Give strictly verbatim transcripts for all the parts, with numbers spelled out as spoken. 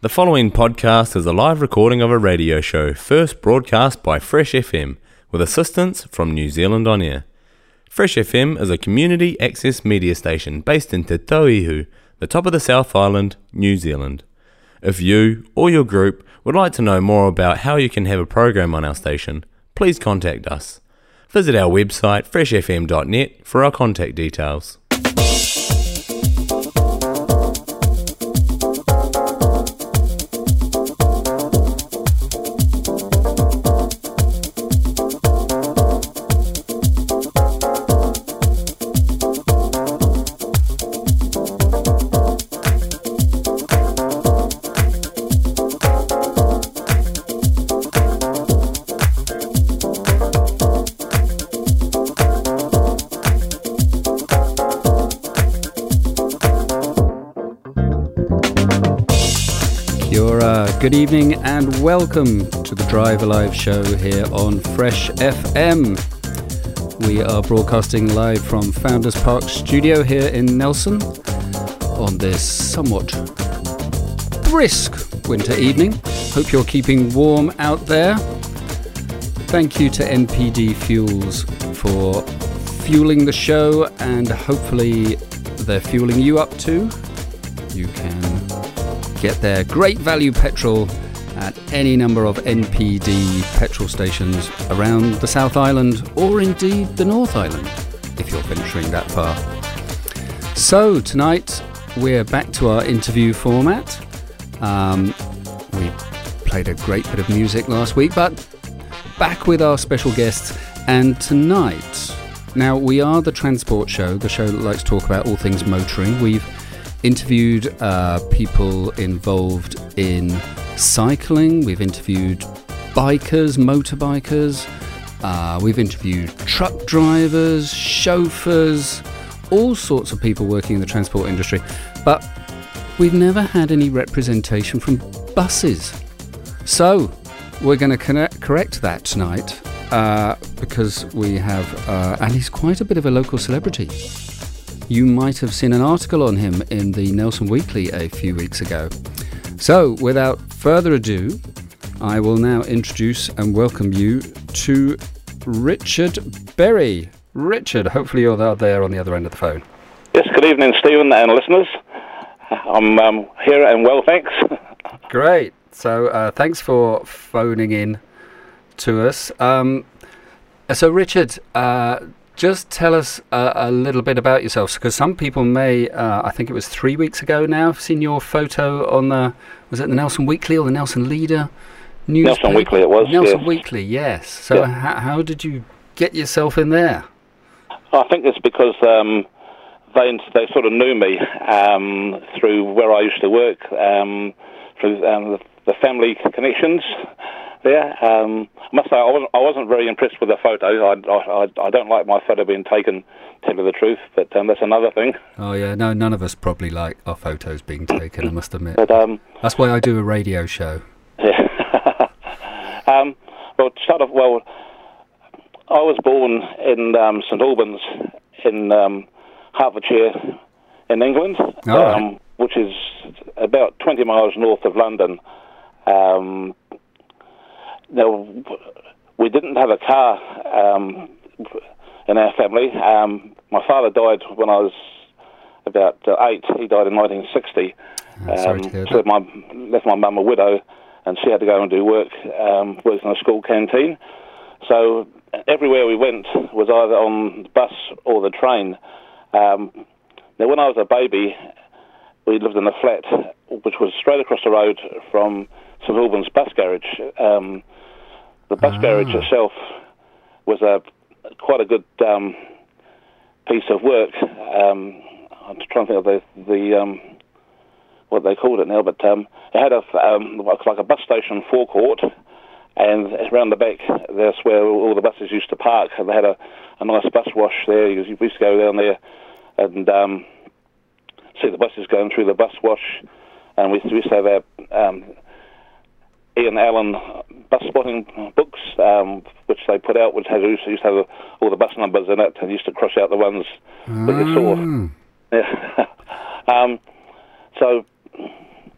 The following podcast is a live recording of a radio show first broadcast by Fresh F M with assistance from New Zealand On Air. Fresh F M is a community access media station based in Te Tauihu, the top of the South Island, New Zealand. If you or your group would like to know more about how you can have a program on our station, please contact us. Visit our website fresh f m dot net for our contact details. Good evening and welcome to the Drive Alive show here on Fresh F M. We are broadcasting live from Founders Park Studio here in Nelson on this somewhat brisk winter evening. Hope you're keeping warm out there. Thank you to N P D Fuels for fueling the show, and hopefully they're fueling you up too. You can get their great value petrol at any number of N P D petrol stations around the South Island, or indeed the North Island, if you're venturing that far. So tonight we're back to our interview format. Um, we played a great bit of music last week, but back with our special guests. And tonight, now we are the Transport Show, the show that likes to talk about all things motoring. We've interviewed uh, people involved in cycling, we've interviewed bikers, motorbikers, uh, we've interviewed truck drivers, chauffeurs, all sorts of people working in the transport industry, but we've never had any representation from buses. So we're going to correct that tonight uh, because we have, uh, and he's quite a bit of a local celebrity. You might have seen an article on him in the Nelson Weekly a few weeks ago. So, without further ado, I will now introduce and welcome you to Richard Berry. Richard, hopefully you're there on the other end of the phone. Yes, good evening, Stephen and listeners. I'm um, here and well, thanks. Great. So, uh, thanks for phoning in to us. Um, so, Richard, uh, just tell us uh, a little bit about yourself, because some people may, uh, I think it was three weeks ago now, I've seen your photo on the, was it the Nelson Weekly or the Nelson Leader newspaper? Nelson Weekly it was, Nelson yes. Weekly, yes. So yeah. h- how did you get yourself in there? I think it's because um, they they sort of knew me um, through where I used to work, um, through um, the, the family connections there. Um, I must say, I wasn't, I wasn't very impressed with the photo. I, I, I don't like my photo being taken, to tell you the truth, but um, that's another thing. Oh, yeah, no, none of us probably like our photos being taken, I must admit. But, um, that's why I do a radio show. Yeah. um, well, to start off, well, I was born in um, St Albans in um, Hertfordshire in England, oh, right. um, which is about twenty miles north of London. Um, Now, we didn't have a car um, in our family. Um, my father died when I was about uh, eight. He died in nineteen sixty. Oh, sorry to hear um, so that. my, left my mum a widow, and she had to go and do work, um, work in a school canteen. So everywhere we went was either on the bus or the train. Um, now, when I was a baby, we lived in a flat which was straight across the road from St Albans bus garage. Um, the bus ah. garage itself was a quite a good um, piece of work. Um, I'm trying to think of the, the um, what they called it now, but um, it had a um, like a bus station forecourt, and around the back that's where all the buses used to park. They had a, a nice bus wash there. We used to go down there and um, see the buses going through the bus wash, and we used to have our um, Ian Allen bus spotting books, um, which they put out, which had, used to have all the bus numbers in it, and used to cross out the ones that you saw. Yeah. um, so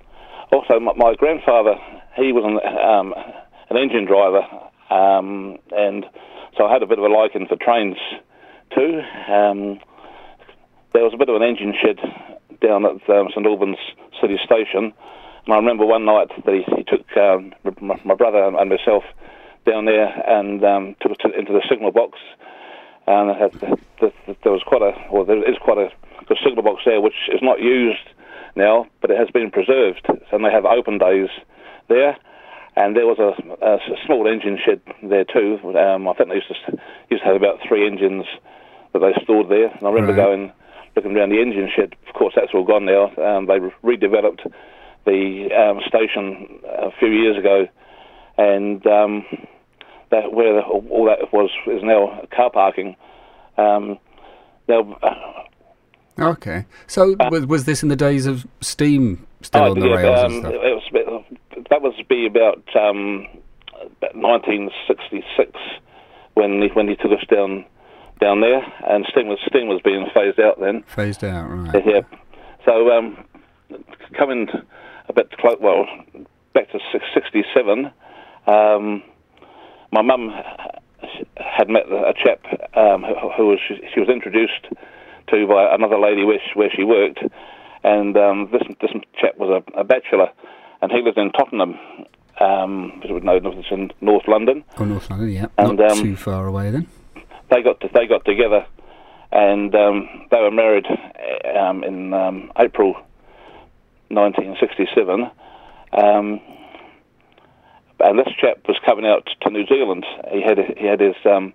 also, my, my grandfather, he was an, um, an engine driver, um, and so I had a bit of a liking for trains too. Um, there was a bit of an engine shed down at um, St Albans City Station, and I remember one night that he, he took um, my, my brother and myself down there and um, took us to, into the signal box. And it had, the, the, there was quite a, well, there is quite a good signal box there, which is not used now, but it has been preserved. And they have open days there. And there was a, a small engine shed there too. Um, I think they used to used to have about three engines that they stored there. And I remember right. going, looking around the engine shed. Of course, that's all gone now. Um, they redeveloped the um, station a few years ago, and um, that where the, all that was is now car parking. Um, now, uh, okay, so uh, was, was this in the days of steam still oh, on the yeah, rails um, and stuff? It was, that was be about, um, about nineteen sixty-six when he, when he took us down down there, and steam was steam was being phased out then. Phased out, right? Yeah. So um, coming a bit close, well, back to sixty-seven. Um, my mum had met a chap um, who, who was she was introduced to by another lady where she, where she worked, and um, this this chap was a, a bachelor, and he lived in Tottenham, um, which would know it's in North London. Oh, North London, yeah, and, not um, too far away then. They got to, they got together, and um, they were married um, in um, April nineteen sixty-seven. Um, and this chap was coming out to New Zealand. He had he had his um,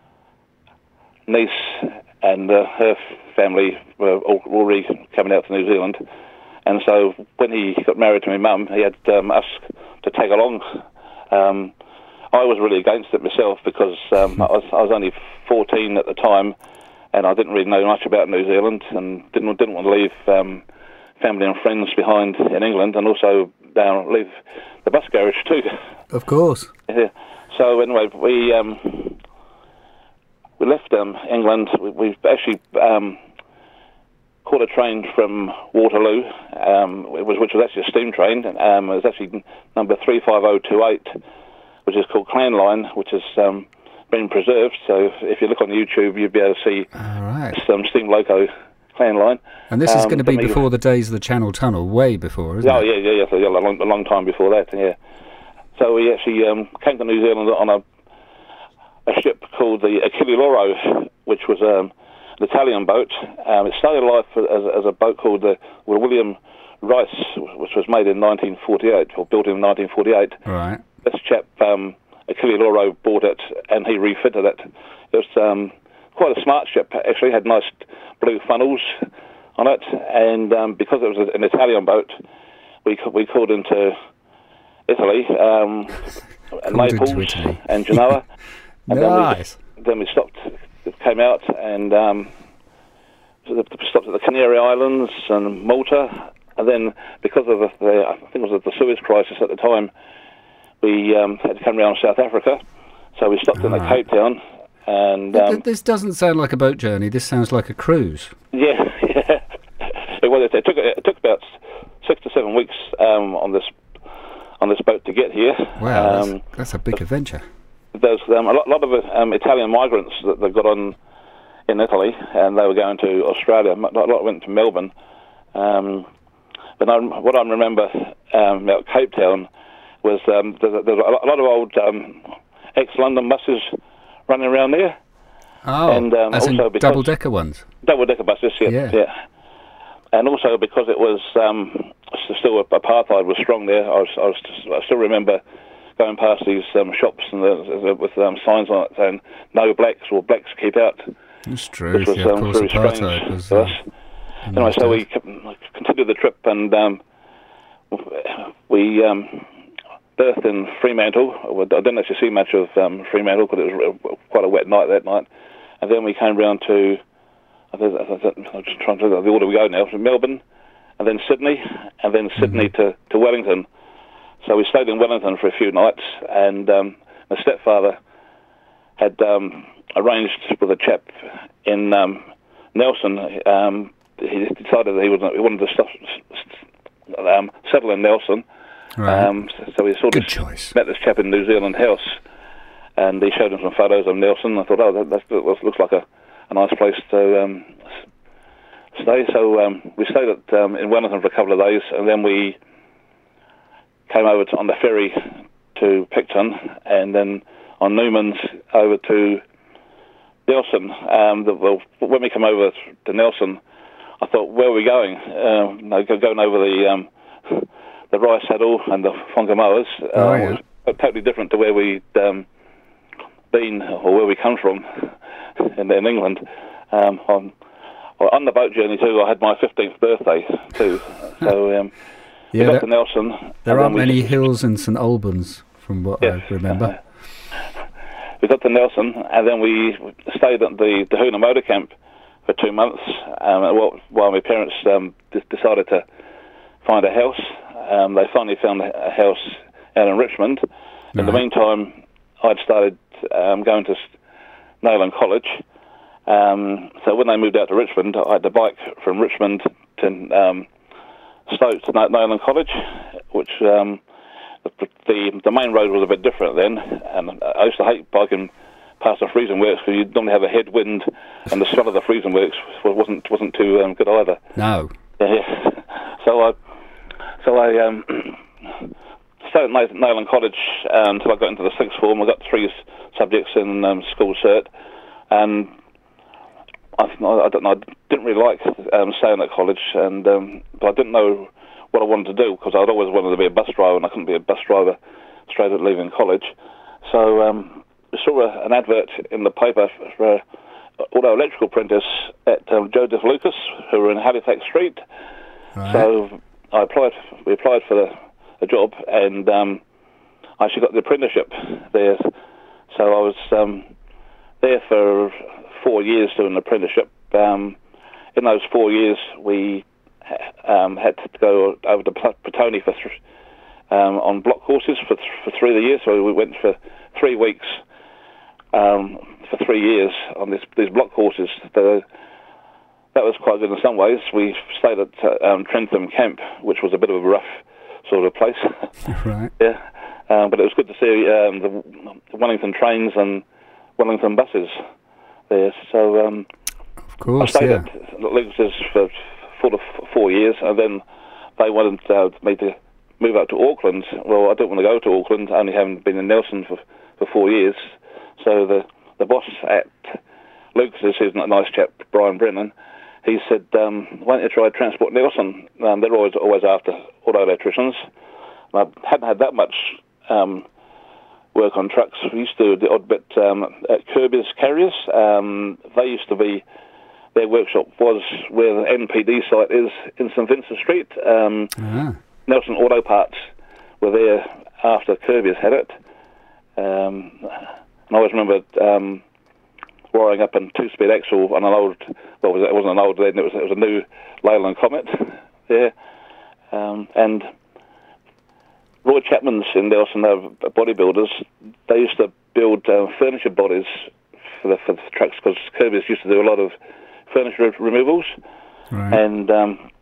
niece and uh, her family were already coming out to New Zealand, and so when he got married to my mum, he had um, us to tag along. Um, I was really against it myself because um, I, was, I was only fourteen at the time, and I didn't really know much about New Zealand, and didn't didn't want to leave um, family and friends behind in England, and also uh, leave the bus garage too. Of course. Yeah. So anyway, we um, we left um, England. We, we actually um, caught a train from Waterloo, um, it was, which was actually a steam train. Um, it was actually number three five zero two eight, which is called Clan Line, which has um, been preserved. So if you look on YouTube, you'll be able to see All right. some steam loco Clan Line. And this is um, going to be before the days of the Channel Tunnel, way before, isn't oh, it? Oh, yeah, yeah, yeah, so, yeah, a, long, a long time before that, yeah. So we actually um, came to New Zealand on a a ship called the Achille Lauro, which was um, an Italian boat. Um, it started life as, as a boat called the William Rice, which was made in nineteen forty-eight, or built in nineteen forty-eight. Right. This chap, um, Achille Lauro, bought it and he refitted it. It was um, quite a smart ship, actually, had nice blue funnels on it, and um, because it was an Italian boat, we we called into Italy, um, Naples into Italy. and Genoa. And nice. Then we, then we stopped, came out and um, stopped at the Canary Islands and Malta. And then, because of the, the I think it was the Suez crisis at the time, we um, had to come around South Africa. So we stopped in right. Cape Town. And um, this doesn't sound like a boat journey. This sounds like a cruise. Yeah, yeah. It was. It took it took about six to seven weeks um, on this on this boat to get here. Wow, um, that's, that's a big adventure. There's um, a lot, lot of um, Italian migrants that, that got on in Italy, and they were going to Australia. A lot went to Melbourne. Um, but I, what I remember um, about Cape Town was um, there's, there's a lot of old um, ex-London buses running around there. Oh, and um, as also in because double-decker ones? Double-decker buses, yeah. Yeah. yeah. And also because it was um, still apartheid was strong there, I, was, I, was just, I still remember going past these um, shops and the, with um, signs on it saying "No blacks" or "Blacks keep out." It's true. Which was yeah, of um, course, very strange apartheid was, to uh, us. Anyway, so we continued the trip and um, we um, berthed in Fremantle. I didn't actually see much of um, Fremantle because it was quite a wet night that night. And then we came round to, I'm just trying to look at the order we go now, from Melbourne, and then Sydney, and then Sydney mm-hmm. to, to Wellington. So we stayed in Wellington for a few nights, and um, my stepfather had um, arranged with a chap in um, Nelson. Um, he decided that he, was, he wanted to stop, um, settle in Nelson. Right. Um, so, so we sort Good of choice. met this chap in New Zealand House, and he showed him some photos of Nelson. I thought, oh, that, that, that looks like a, a nice place to um, stay. So um, we stayed at, um, in Wellington for a couple of days, and then we came over to, on the ferry to Picton, and then on Newman's over to Nelson. Um, the, well, when we came over to Nelson, I thought, where are we going? Uh, no, going over the um, the Rice Saddle and the Whangamoas. Oh, uh, yeah. was totally different to where we'd um, been or where we come from in, in England. Um, on, well, on the boat journey too, I had my fifteenth birthday too. So um, Yeah, we got there, to Nelson. there and aren't then we many just- hills in St Albans, from what Yes. I remember. We got to Nelson, and then we stayed at the Tahuna Motor Camp for two months um, while, while my parents um, d- decided to find a house. Um, they finally found a house out in Richmond. In the Right. meantime, I'd started um, going to Nayland College. Um, so when they moved out to Richmond, I had to bike from Richmond to um, Stoke to Nayland College, which um, the, the the main road was a bit different then, and I used to hate biking past the freezing works because you'd normally have a headwind, and the smell of the freezing works wasn't wasn't too um, good either. No. Yeah. So I so I um, stayed at Nayland College uh, until I got into the sixth form. I got three s- subjects in um, school cert, and I, I don't know. I didn't really like um, staying at college, and um, but I didn't know what I wanted to do because I'd always wanted to be a bus driver, and I couldn't be a bus driver straight at leaving college. So um, I saw a, an advert in the paper for an auto electrical apprentice at um, Joe DeFlucas, who were in Halifax Street. Right. So I applied. We applied for the, the job, and um, I actually got the apprenticeship there. So I was um, there for four years doing an apprenticeship. Um, in those four years, we um, had to go over to Petone for th- um, on block courses for th- for three of the years. So we went for three weeks um, for three years on this, these block courses. The, that was quite good in some ways. We stayed at uh, um, Trentham Camp, which was a bit of a rough sort of place. Right. Yeah, um, but it was good to see um, the, the Wellington trains and Wellington buses there. So um, Of I course, stayed yeah. at Lucas's for four to f- four years, and then they wanted uh, me to move up to Auckland. Well, I didn't want to go to Auckland, only having been in Nelson for for four years. So the the boss at Lucas's, who's a nice chap, Brian Brennan, he said, um, why don't you try Transport Nelson? Um, they're always always after auto electricians. I hadn't had that much um, work on trucks. We used to do the odd bit um, at Kirby's Carriers. Um, they used to be, their workshop was where the N P D site is in St Vincent Street. Um, Ah. Nelson Auto Parts were there after Kirby's had it. Um, and I always remember um, wiring up a two-speed axle on an old, well, it wasn't an old then, it was, it was a new Leyland Comet there. Um, and Roy Chapman's in Nelson, they were bodybuilders. They used to build uh, furniture bodies for the, for the trucks because Kirby's used to do a lot of furniture removals. Right. And um,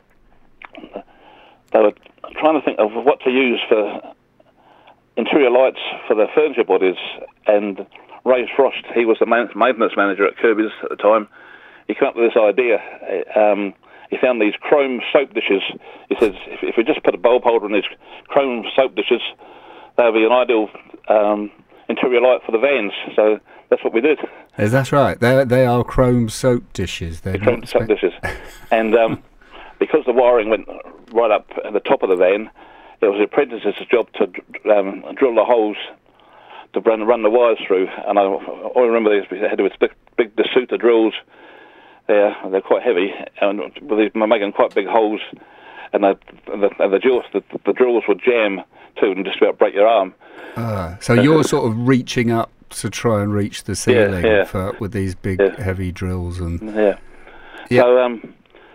they were trying to think of what to use for interior lights for the furniture bodies. And Ray Frost, he was the man- maintenance manager at Kirby's at the time. He came up with this idea. Um, he found these chrome soap dishes. He says, if, if we just put a bulb holder in these chrome soap dishes, that would be an ideal um, interior light for the vans. So that's what we did. Is that right? They they are chrome soap dishes. They're The chrome not soap spe- dishes. And um, because the wiring went right up at the top of the van, it was the apprentice's job to um, drill the holes to run, run the wires through. And I, I remember these, we had these big, big DeSuter drills. They're, they're quite heavy, and with these, making quite big holes, and the the, and the, drills, the, the drills would jam too and just about break your arm. Ah, so you're sort of reaching up to try and reach the ceiling yeah. For, with these big Yeah. heavy drills. And Yeah. Yeah. So um,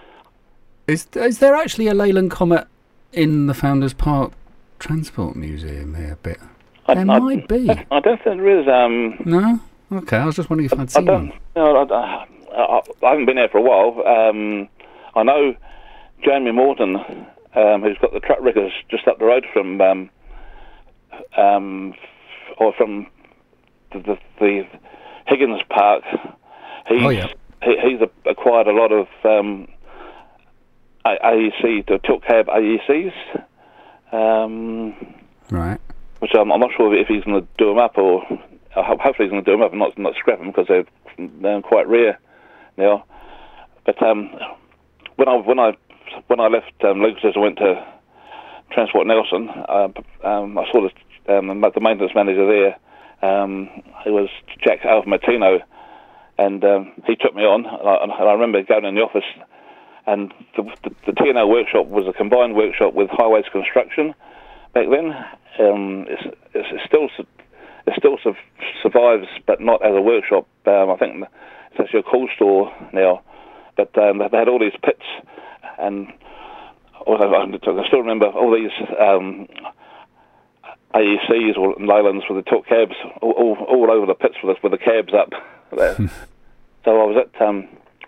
is is there actually a Leyland Comet in the Founders Park Transport Museum here? Bit I, there I, might be. I don't think there is. Um, No. Okay, I was just wondering if I'd I seen don't. one. No, I, I, I haven't been there for a while. Um, I know Jamie Morton um, who's got the truck wreckers just up the road from, um, um, or from the, the, the Higgins Park. He's, oh, yeah. he, he's acquired a lot of um, A E C, the tilt cab A E Cs. Um, right. Which I'm, I'm not sure if he's going to do them up, or uh, hopefully he's going to do them up and not not scrap them, because they're, they're quite rare now. But um, when I when I when I left um, Lucas, I went to Transport Nelson. Uh, um, I saw the, um, the maintenance manager there. Um, he was Jack Alvamatino, and um, he took me on. And I, and I remember going in the office, and the, the, the T and L workshop was a combined workshop with Highways Construction back then. Um, it's, it's, it's still it still su- survives, but not as a workshop. Um, I think it's actually a coal store now. But um, they had all these pits, and I still remember all these um, A E Cs or Leylands with the tilt cabs all, all, all over the pits with the, with the cabs up there. So I was at um,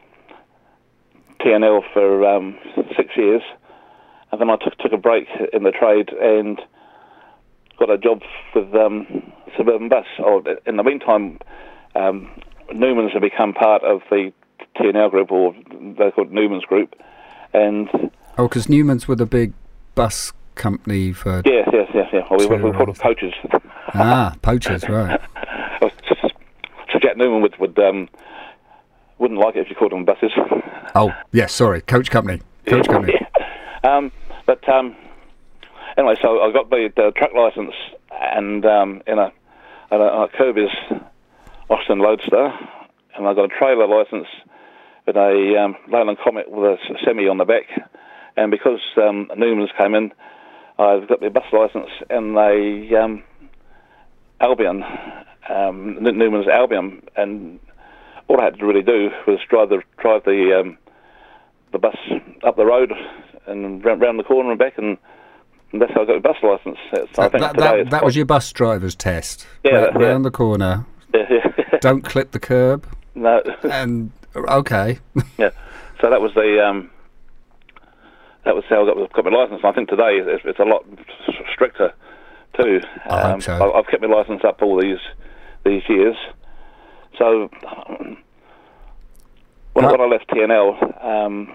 T and L for um, six years, and then I took, took a break in the trade and got a job with um, Suburban Bus. Oh, in the meantime, um, Newman's had become part of the T and L group, or they're called Newman's Group, and oh, because Newman's were the big bus company for yes, yes, yes, yeah. Well, we, we called them poachers. Ah, poachers, right? So Jack Newman would would um, wouldn't like it if you called them buses. Oh, yes, sorry, coach company, coach company. Yeah. Um, but um, anyway, so I got the, the truck license, and um, in a, in a, a Kirby's Austin Loadstar, and I got a trailer license with a um, Leyland Comet with a semi on the back. And because um, Newman's came in, I've got the bus license and a um, Albion, um, Newman's Albion, and all I had to really do was drive the drive the um, the bus up the road and round, round the corner and back, and, and that's how I got the bus license. It's, I think that today that, that was your bus driver's test. Yeah, Ra- that, yeah. round the corner. Yeah, yeah. Don't clip the curb. No. And okay. Yeah. So that was the um, that was how I got, got my license. And I think today it's, it's a lot stricter too. I um, hope so. I've kept my license up all these these years. So um, when, How- when I left T and L, um,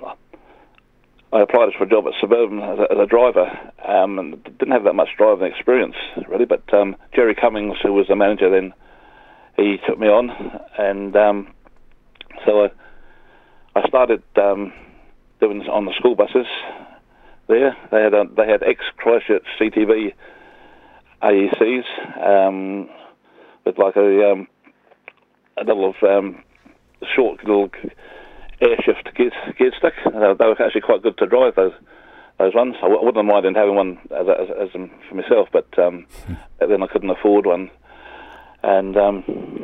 I applied for a job at Suburban as a, as a driver, um, and didn't have that much driving experience really. But um, Jerry Cummings, who was the manager then, he took me on, and um, so I, I started um, doing this on the school buses there. They had a, they had ex Christchurch C T V A E Cs um, with like a um, a little of um, short little air shift gear, gear stick. Uh, they were actually quite good to drive those those ones. I, w- I wouldn't mind having one as, as, as um, for myself, but um, then I couldn't afford one. And um,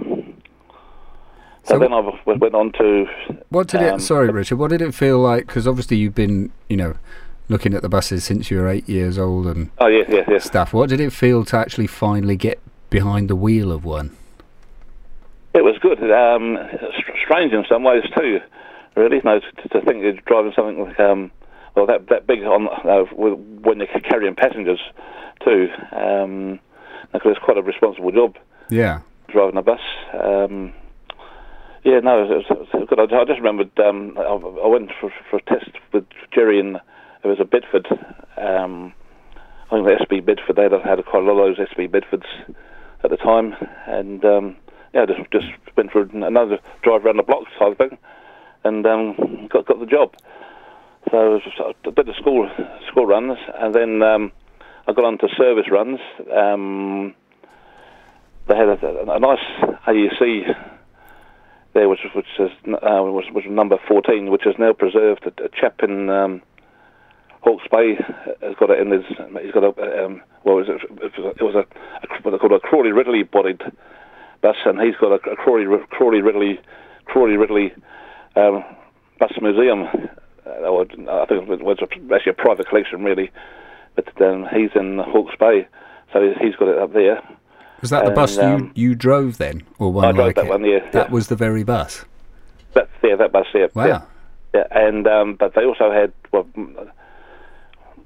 so, so then I w- went on to. What did um, it? Sorry, Richard. What did it feel like? Because obviously you've been, you know, looking at the buses since you were eight years old and oh yeah, yeah, yeah. stuff. What did it feel to actually finally get behind the wheel of one? It was good. Um, st- strange in some ways too. Really, no, to, to think you're driving something like um, well that that big on uh, with, when you're carrying passengers too. Um, because it's quite a responsible job. Yeah, driving a bus. Um, yeah, no, it was, it was good. I, I just remembered um, I, I went for, for a test with Jerry, and it was a Bedford. Um, I think the S B Bedford. They had, had quite a lot of those S B Bedfords at the time, and um, yeah, just just went for another drive around the block type of thing, and um, got got the job. So I did the school school runs, and then um, I got on to service runs. Um, They had a, a nice A E C there, which which is uh, was, was number fourteen, which is now preserved. A, a chap in um, Hawke's Bay has got it in his. He's got a um, well, it was a, it was a, a what they call a Crawley Ridley bodied bus, and he's got a, a Crawley Crawley Ridley Crawley Ridley um, bus museum. Uh, I think it was actually a private collection, really, but um, he's in Hawke's Bay, so he's got it up there. Was that the and, bus um, you, you drove then, or one I drove like that it? one, yeah. That yeah. was the very bus. That, yeah, that bus, yeah. Wow. Yeah, yeah. And um, but they also had well,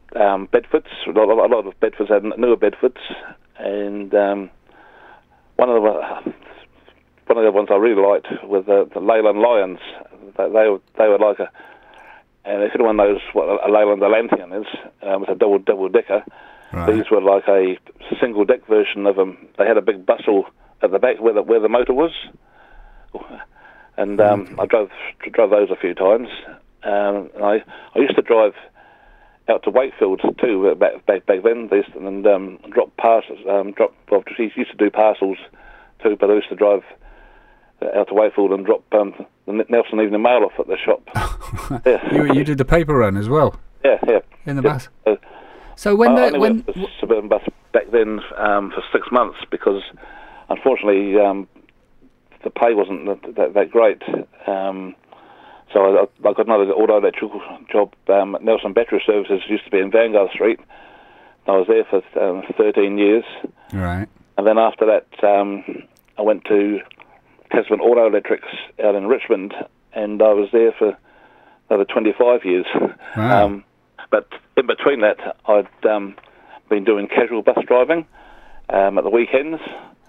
um, Bedfords. A lot, a lot of Bedfords had newer Bedfords, and um, one of the one of the ones I really liked was the, the Leyland Lions. They, they were they were like a, and if anyone knows what a Leyland Atlantean is, um, it's a double double decker. Right. These were like a single deck version of them. They had a big bustle at the back where the where the motor was, and um, I drove drove those a few times. Um, and I I used to drive out to Wakefield too back back, back then, this, and um, drop parcels. Um, drop. Well, used to do parcels too, but I used to drive out to Wakefield and drop um, the Nelson Evening Mail off at the shop. Yeah. you you did the paper run as well. Yeah, yeah. In the yeah. bus. Uh, So when I, the, I when went to the suburban bus back then um, for six months because, unfortunately, um, the pay wasn't that, that, that great. Um, so I, I got another auto electrical job um, at Nelson Battery Services. Used to be in Vanguard Street. I was there for um, thirteen years. right, And then after that, um, I went to Tasman Auto Electrics out in Richmond, and I was there for another twenty-five years. Wow. Um, but in between that, I'd um, been doing casual bus driving um, at the weekends.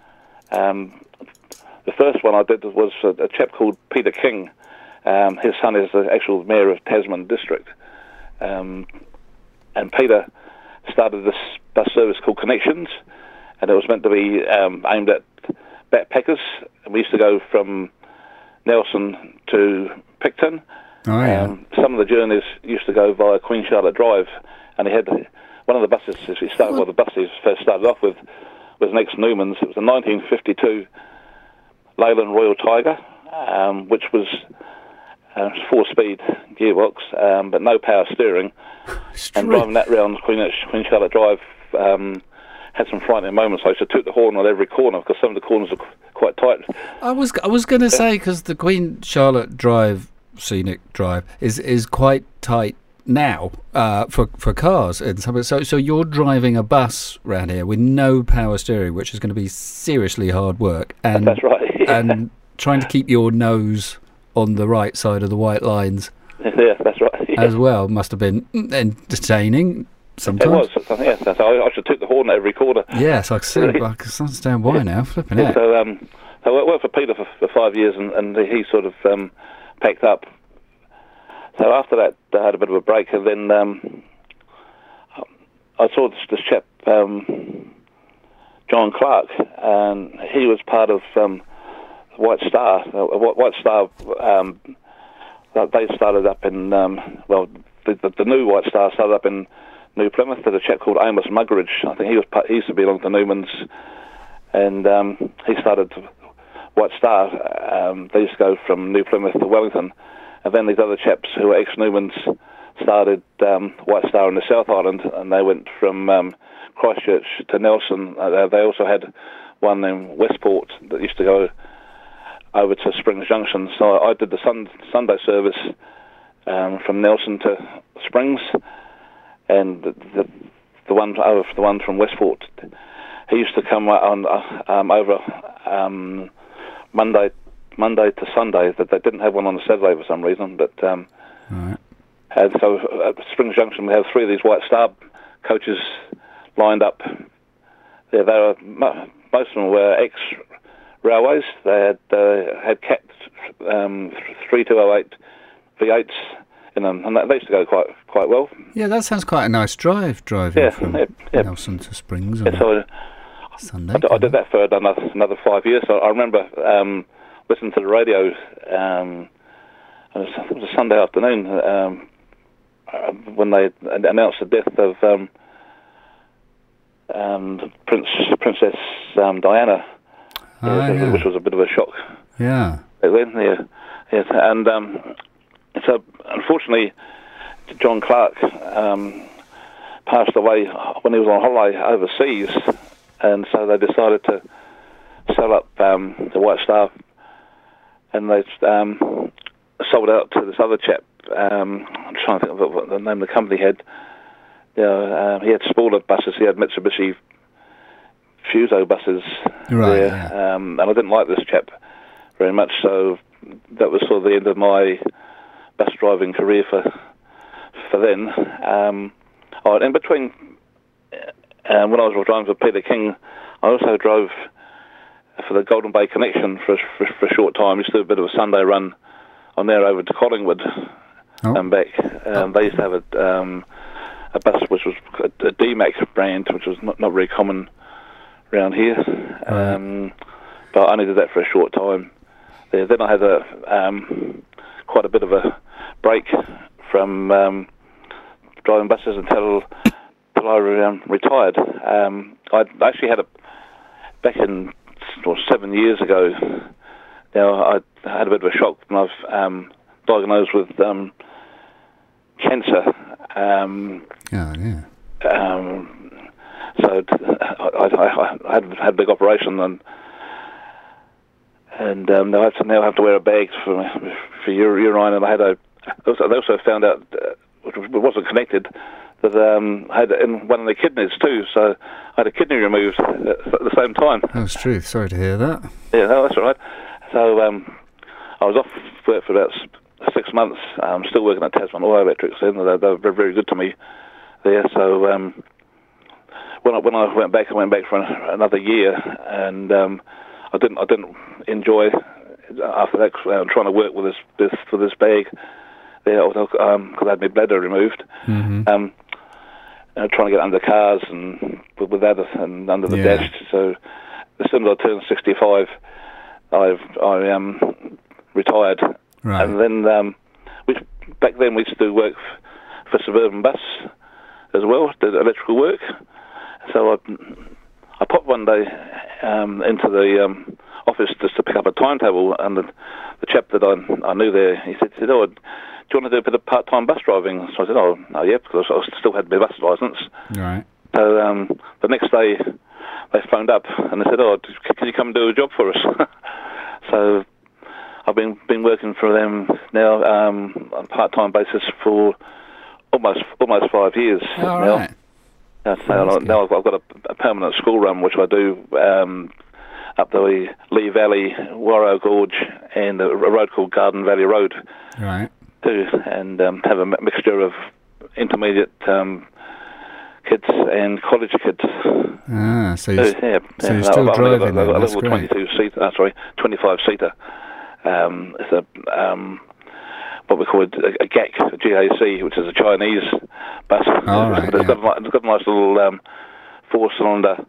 Um, the first one I did was a, a chap called Peter King. Um, his son is the actual mayor of Tasman District. Um, and Peter started this bus service called Connections, and it was meant to be um, aimed at backpackers. And we used to go from Nelson to Picton. oh yeah, Um, some of the journeys used to go via Queen Charlotte Drive, and he had one of the buses. He started well, the bus he first started off with was next Newman's. It was a nineteen fifty-two Leyland Royal Tiger, um, which was a four-speed gearbox, um, but no power steering. And driving that round Queen, Queen Charlotte Drive um, had some frightening moments. I used to toot the horn on every corner because some of the corners are quite tight. I was I was going to say, because the Queen Charlotte Drive, scenic drive, is is quite tight now uh, for for cars and some. So so you're driving a bus around here with no power steering, which is going to be seriously hard work. And That's right. Yeah. and trying to keep your nose on the right side of the white lines. Yeah, that's right. Yeah. As well must have been entertaining sometimes. It was. Yes, so I, I should toot the horn at every corner. Yes, I can see. I can understand why now. Flipping Yeah, it. so, um, so I worked for Peter for, for five years, and, and he sort of um, packed up. So after that, I had a bit of a break, and then um, I saw this, this chap, um, John Clark, and he was part of um, White Star. Uh, White Star, um, they started up in, um, well, the, the, the new White Star started up in New Plymouth. There's a chap called Amos Muggeridge. I think he was part, he used to belong to Newman's, and um, he started White Star. Um, they used to go from New Plymouth to Wellington, and then these other chaps who were ex-Newmans started um, White Star in the South Island, and they went from um, Christchurch to Nelson. Uh, they also had one in Westport that used to go over to Springs Junction. So I did the sun, Sunday service um, from Nelson to Springs, and the, the, the one over the one from Westport, he used to come on uh, um, over um, Monday Monday to Sunday. That they didn't have one on a Saturday for some reason, but um, Right. and so at Springs Junction we have three of these White Star coaches lined up. Yeah, they were most of them were ex railways. They had uh, had Cat um, three two oh eight V eights in them, and they used to go quite quite well. Yeah, that sounds quite a nice drive, driving Yeah, from yeah, yeah. Nelson to Springs Yeah, on so Sunday. I, d- I did that for another another five years. So I remember um, listening to the radio. Um, it, was, it was a Sunday afternoon um, uh, when they announced the death of um, um, Prince Princess um, Diana, Ah, yeah, yeah. which was a bit of a shock. Yeah. Back then, yeah, yes, and um, so unfortunately, John Clark um, passed away when he was on holiday overseas, and so they decided to sell up um, the White Star, and they um, sold out to this other chap. Um, I'm trying to think of what the name of the company had. You know, um, he had smaller buses. He had Mitsubishi Fuso buses Right, there, yeah. um, and I didn't like this chap very much. So that was sort of the end of my bus driving career for for then. Um, so I, I, I did that for another another five years. So I remember um, listening to the radio. Um, it was, it was a Sunday afternoon. Um, oh, in between, uh, when I was driving for Peter King, I also drove for the Golden Bay Connection for, for, for a short time. Used to do a bit of a Sunday run on there over to Collingwood oh. and back. Um, they used to have a, um, a bus which was a, a D MAC brand, which was not, not very common around here. Right. Um, but I only did that for a short time. There. Then I had a um, quite a bit of a break from um, driving buses until, until I um, retired. Um, I actually had a back in well, seven years ago. Now I had a bit of a shock when I was um, diagnosed with um, cancer. Um, oh yeah. Um, so I, I, I had, had a big operation and. And um, now I have to now have to wear a bag for for urine, and I had a. Also, they also found out, uh, which wasn't connected, that um, I had it in one of the kidneys too. So I had a kidney removed at the same time. That's true. Sorry to hear that. Yeah, no, that's all right. So um, I was off work for about six months. I'm still working at Tasman Auto Electrics, and they, they were very, very good to me there. So um, when I when I went back, I went back for an, another year, and. Um, I didn't. I didn't enjoy after that uh, trying to work with this, this for this bag there because um, I had my bladder removed. Mm-hmm. Um, uh, trying to get under cars and with, with that and under the yeah. dash. So as soon as I turned sixty-five, I've I um retired. Right. And then um, we back then we used to do work f- for Suburban Bus as well, did electrical work. So I. I popped one day um, into the um, office just to pick up a timetable, and the, the chap that I, I knew there, he said, he said, "Oh, do you want to do a bit of part-time bus driving?" So I said, "Oh, no, yeah," because I still had my bus licence. Right. So um, the next day, they phoned up and they said, "Oh, can you come and do a job for us?" So I've been been working for them now um, on a part-time basis for almost almost five years All now. right. Uh, so now I've, I've got a, a permanent school run, which I do um, up the Lee Valley, Warrow Gorge, and a, a road called Garden Valley Road. Right. Too, and um, have a mixture of intermediate um, kids and college kids. Ah, so you're, so, yeah, so yeah, you're still I've, driving. I've got, I've got a That's level great. twenty-two seater. Uh, sorry, twenty-five seater. Um, it's a um, what we call a, a G A C, a G A C, which is a Chinese bus. All right, it's, yeah. got, it's got a nice little um, four-cylinder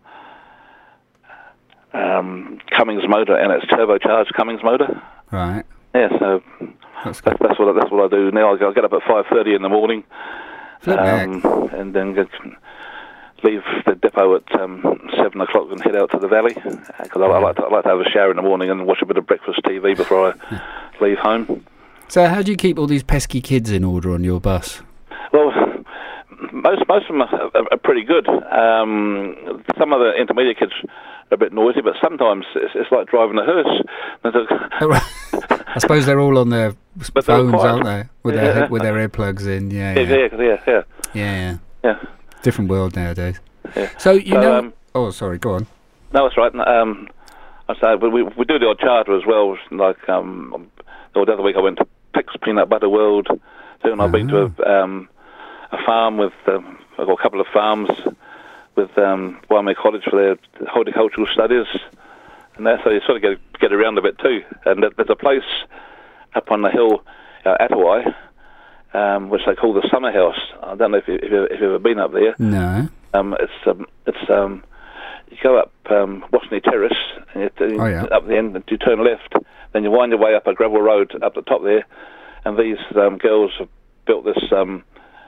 um, Cummins motor, and it's turbocharged Cummins motor. Right. Yeah, so That's good. that's, that's what I, that's what I do now. I go- I get up at five thirty in the morning, Flip um, and then get, leave the depot at um, seven o'clock and head out to the valley because I, I like to, I like to have a shower in the morning and watch a bit of breakfast T V before I leave home. So how do you keep all these pesky kids in order on your bus? Well, most most of them are, are, are pretty good. Um, some of the intermediate kids are a bit noisy, but sometimes it's, it's like driving a hearse. Oh, right. I suppose they're all on their But they're phones, quiet. aren't they? With Yeah. their with their earplugs in. Yeah, Yeah, yeah, yeah, yeah, yeah. yeah. yeah. yeah. Different world nowadays. Yeah. So you So, know. um, oh, sorry. Go on. No, that's right. Um, I say we, we we do the odd charter as well. Like um, the other week I went to Pick's Peanut Butter World. Then I've been to a, um, a farm with um, I've got a couple of farms with um, Waimea College for their horticultural studies, and that's so you sort of get get around a bit too. And there's a place up on the hill, uh, Attawai, um, which they call the Summer House. I don't know if, you, if, you, if you've ever been up there. No. Um, it's um, it's um, you go up um, Wasney Terrace, and you, you, Oh, yeah. up the end, and you turn left, then you wind your way up a gravel road up the top there, and these um, girls have built this um,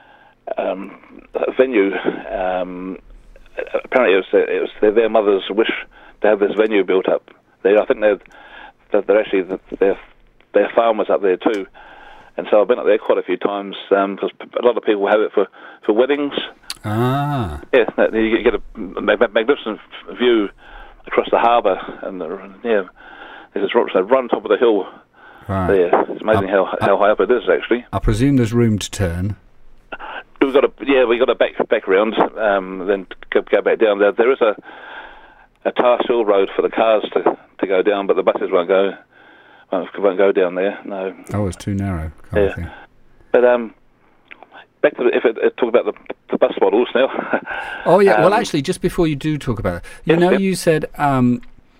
um, venue. Um, apparently, it was, their, it was their, their mother's wish to have this venue built up. They, I think they're they're, they're actually their their farm was up there too, and so I've been up there quite a few times because a lot of people have it for, for weddings. Ah. Yeah, you get a magnificent view across the harbour, and the, yeah, there's this right, right on top of the hill Right. there. It's amazing Up- how how high up it is actually. I presume there's room to turn. We've got a yeah, we got a back back round, um, then go, go back down. There there is a a tar sill road for the cars to, to go down, but the buses won't go won't, won't go down there. No. Oh, it's too narrow. Kind of Yeah. thing. But um, back to the, if it, it talk about the, the bus models now. Oh yeah. um, well, actually, just before you do talk about it, you yes, know, yep. you said um,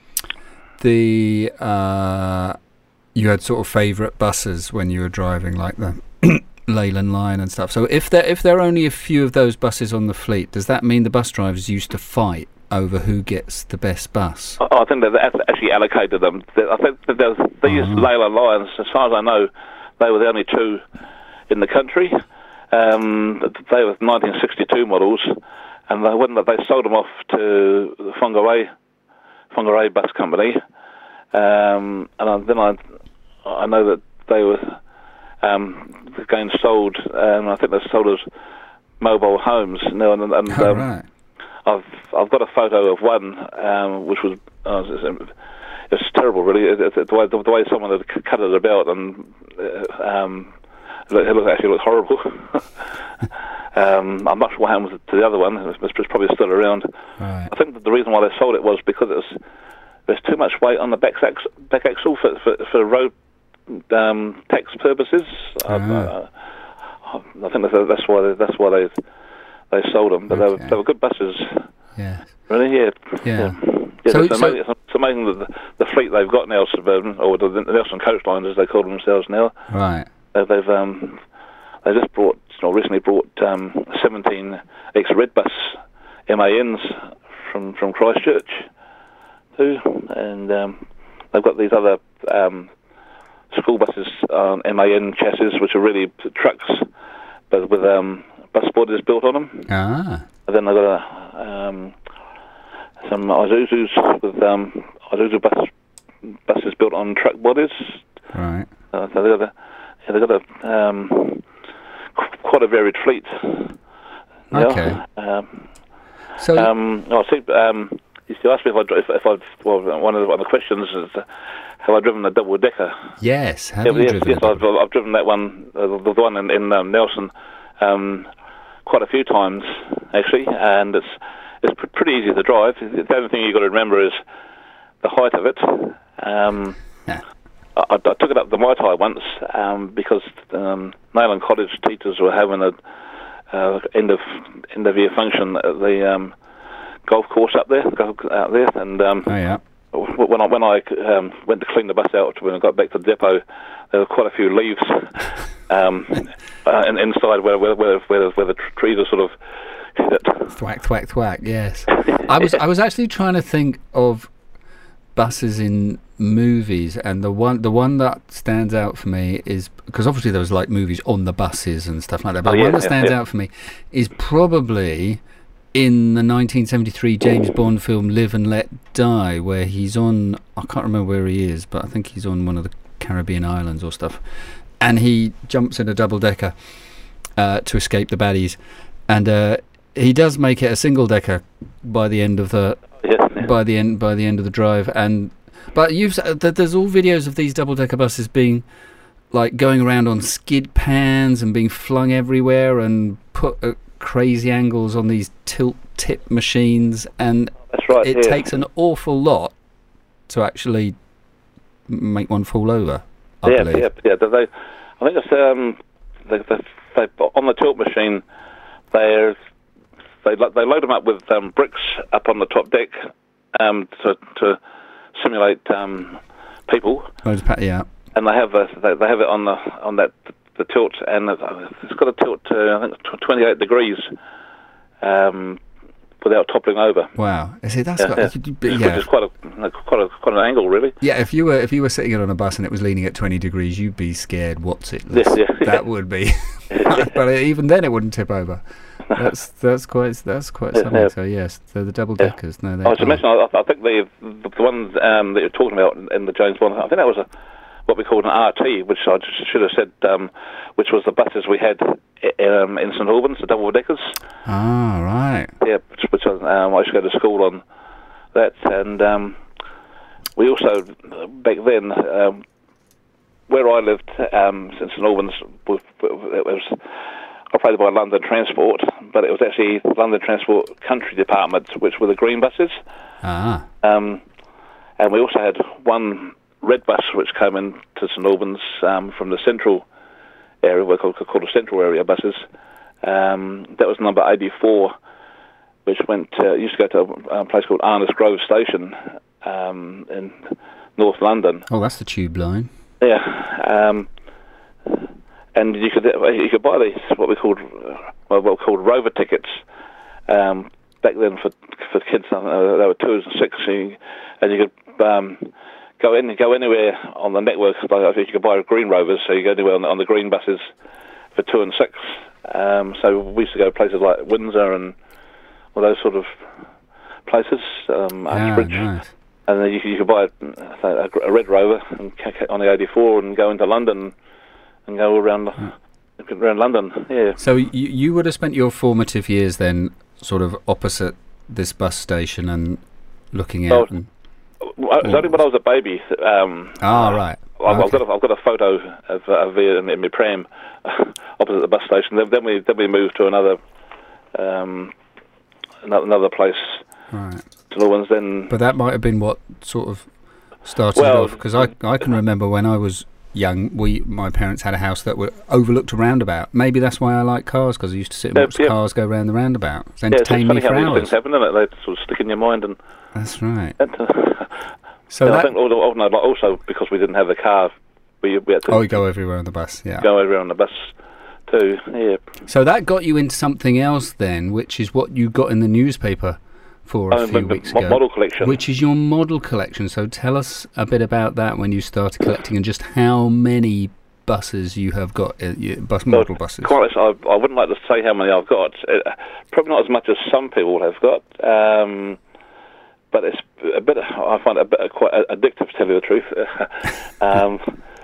the uh, you had sort of favourite buses when you were driving, like the Leyland Line and stuff. So if there if there are only a few of those buses on the fleet, does that mean the bus drivers used to fight over who gets the best bus? I I think they've actually allocated them. I think that there's, these Uh-huh. Leyland Lions, as far as I know, they were the only two in the country. Um, they were nineteen sixty-two models, and they wouldn't. They sold them off to the Whangarei, Whangarei Bus Company, um, and I, then I, I know that they were um, again sold. Um, I think they're sold as mobile homes now, and, and Oh, um, right. I've I've got a photo of one, um, which was uh, it's, it's terrible, really. It, it, the way the, the way someone had c- cut it about, and uh, um, it, looked, it looked, actually looked horrible. um, I'm not sure what happened to the other one. It's, it's probably still around. Right. I think that the reason why they sold it was because it was there's too much weight on the back ax- back axle for for, for road um, tax purposes. Ah. Uh, I think that's, that's why they, that's why they. They sold them, but Okay. they, were, they were good buses. Yeah. Really, yeah. Yeah. yeah So- it's, so- amazing, it's amazing that the, the fleet they've got now, Suburban, or the, the Nelson Coach Lines, as they call themselves now, Right. they, they've um, they just brought, or recently brought um, seventeen ex-Redbus M A Ns from, from Christchurch too, and um, they've got these other um, school buses on M A N chassis, which are really trucks, but with um, bus bodies built on them. Ah. And then they've got a, um, some Isuzus with um, Isuzu bus, buses built on truck bodies. Right. Uh, so they've got a, yeah, they've got a um, qu- quite a varied fleet. now. Okay. Um, So um, oh, I see. Um, you still asked me if I, dri- if, if I've. Well, one of the, one of the questions is, uh, have I driven the double decker? yes, have Yeah, you yes, driven yes, it? I've, I've driven that one, uh, the, the one in, in um, Nelson, um, quite a few times actually, and it's it's pr- pretty easy to drive. The only thing you've got to remember is the height of it. Um, Yeah. I, I took it up the Mai Tai once um, because um, Nayland College teachers were having a uh, end of end of year function at the um, golf course up there, golf, out there, and um, Oh yeah. when I when I um, went to clean the bus out when I got back to the depot, there were quite a few leaves um, uh, in, inside where where where, where, where the trees are sort of hit it. Thwack, thwack, thwack. Yes. I was I was actually trying to think of buses in movies, and the one the one that stands out for me is because obviously there was like movies on the buses and stuff like that. But Oh, the yeah, one that yeah, stands yeah. out for me is probably in the nineteen seventy-three James Bond film Live and Let Die, where he's on, I can't remember where he is, but I think he's on one of the Caribbean islands or stuff, and he jumps in a double decker uh, to escape the baddies, and uh, he does make it a single decker by the end of the Yeah, yeah. by the end by the end of the drive. And but you've s- th- there's all videos of these double decker buses being like going around on skid pans and being flung everywhere and put at crazy angles on these tilt tip machines, and That's right. it yeah. takes an awful lot to actually m- make one fall over, I yeah, believe. yeah, yeah. They, they, I think it's um, they, they, they on the tilt machine. They're they lo- they load them up with um, bricks up on the top deck um, to to simulate um, people, Loads of pa- yeah. and they have a, they, they have it on the on that the tilt, and it's it's got a tilt to I think tw- twenty-eight degrees um, without toppling over. Wow. See, that's Yeah, got, yeah. yeah. Which is quite a quite a quite an angle, really. Yeah, if you were if you were sitting it on a bus and it was leaning at twenty degrees, you'd be scared. What's it? Yeah, yeah, yeah. That would be. But even then, it wouldn't tip over. That's that's quite that's quite Yeah, something. yeah. So yes, the, the double Yeah. deckers. No, they. I was to are. mention, I, I think the the, the ones um, that you're talking about in, in the James Bond, I think that was a what we called an R T, which I just should have said, um, which was the buses we had um, in St Albans, the double deckers. Ah, right. Yeah, which, which um, I used to go to school on that, and um, we also back then um, where I lived um, in St Albans was, it was operated by London Transport, but it was actually London Transport Country Department, which were the green buses. Ah, Um, and we also had one red bus which came in to St Albans um, from the central area, we're called, called the central area buses. Um, that was number eighty-four, which went to, used to go to a place called Arnos Grove Station um, in North London. Oh, that's the tube line. Yeah, um, and you could you could buy these what we called well, what we called rover tickets um, back then for for kids. Uh, they were twos and six, and you could um, go in go anywhere on the network. Like you could buy green rovers, so you go anywhere on the, on the green buses for two and six. Um, so we used to go places like Windsor and all those sort of places, um, Uxbridge. Ah, nice. And then you, you could buy a, a Red Rover and on the eighty-four and go into London and go around hmm. around London. Yeah. So you you would have spent your formative years then, sort of opposite this bus station and looking out. Well, and, it was only when I was a baby. Um, ah, right. I've, okay. I've got a, I've got a photo of, of it in, in my pram opposite the bus station. Then, then we then we moved to another um, another, another place. Right. To Ones then. But that might have been what sort of started well, off, because I I can remember when I was young, we my parents had a house that were overlooked a roundabout. Maybe that's why I like cars, because I used to sit and yeah, watch yeah. cars go round the roundabout. It's yeah, it's entertained funny me for how hours. these things happen, isn't it? They sort of stick in your mind. And that's right. And, uh, so and that, I think also, also because we didn't have a car, we, we had to oh, you go everywhere on the bus. Yeah, go everywhere on the bus too. Yeah. So that got you into something else then, which is what you got in the newspaper for a oh, few the, weeks the ago, model collection, which is your model collection. So tell us a bit about that, when you started collecting, and just how many buses you have got, uh, bus well, model buses. Quite honestly, I, I wouldn't like to say how many I've got. Uh, probably not as much as some people have got, um, but it's a bit. I find it a bit quite addictive, to tell you the truth. um,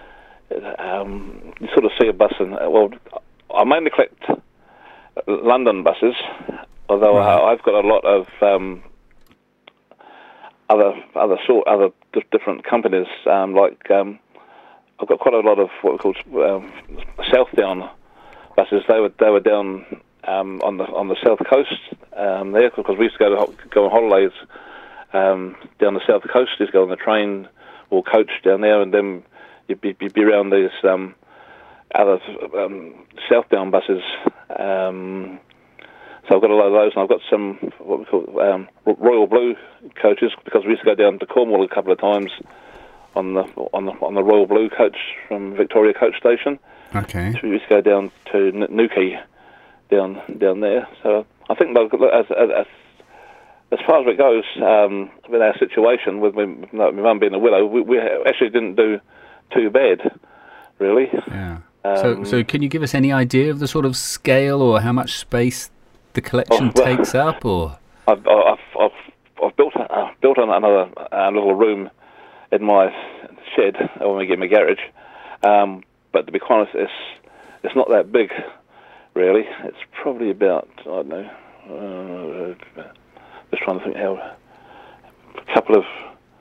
um, you sort of see a bus, and well, I mainly collect London buses. Although right. I, I've got a lot of um, other other sort other d- different companies, um, like um, I've got quite a lot of what we call um, Southdown buses. They were they were down um, on the on the south coast um, there, because we used to go to go on holidays um, down the south coast. Just go on the train or coach down there, and then you'd be, you'd be around these um, other um, Southdown buses. Um, So I've got a lot of those, and I've got some what we call um, Royal Blue coaches, because we used to go down to Cornwall a couple of times on the on the on the Royal Blue coach from Victoria Coach Station. Okay. So we used to go down to N- Newquay, down down there. So I think as as as far as it goes, um, with our situation, with my, my mum being a widow, we, we actually didn't do too bad, really. Yeah. Um, so so can you give us any idea of the sort of scale or how much space the collection oh, well, takes up, or I've I've I've, I've built a, uh, built another uh, little room in my shed when we get my garage, um, but to be quite honest, it's it's not that big, really. It's probably about I don't know, uh, just trying to think how a couple of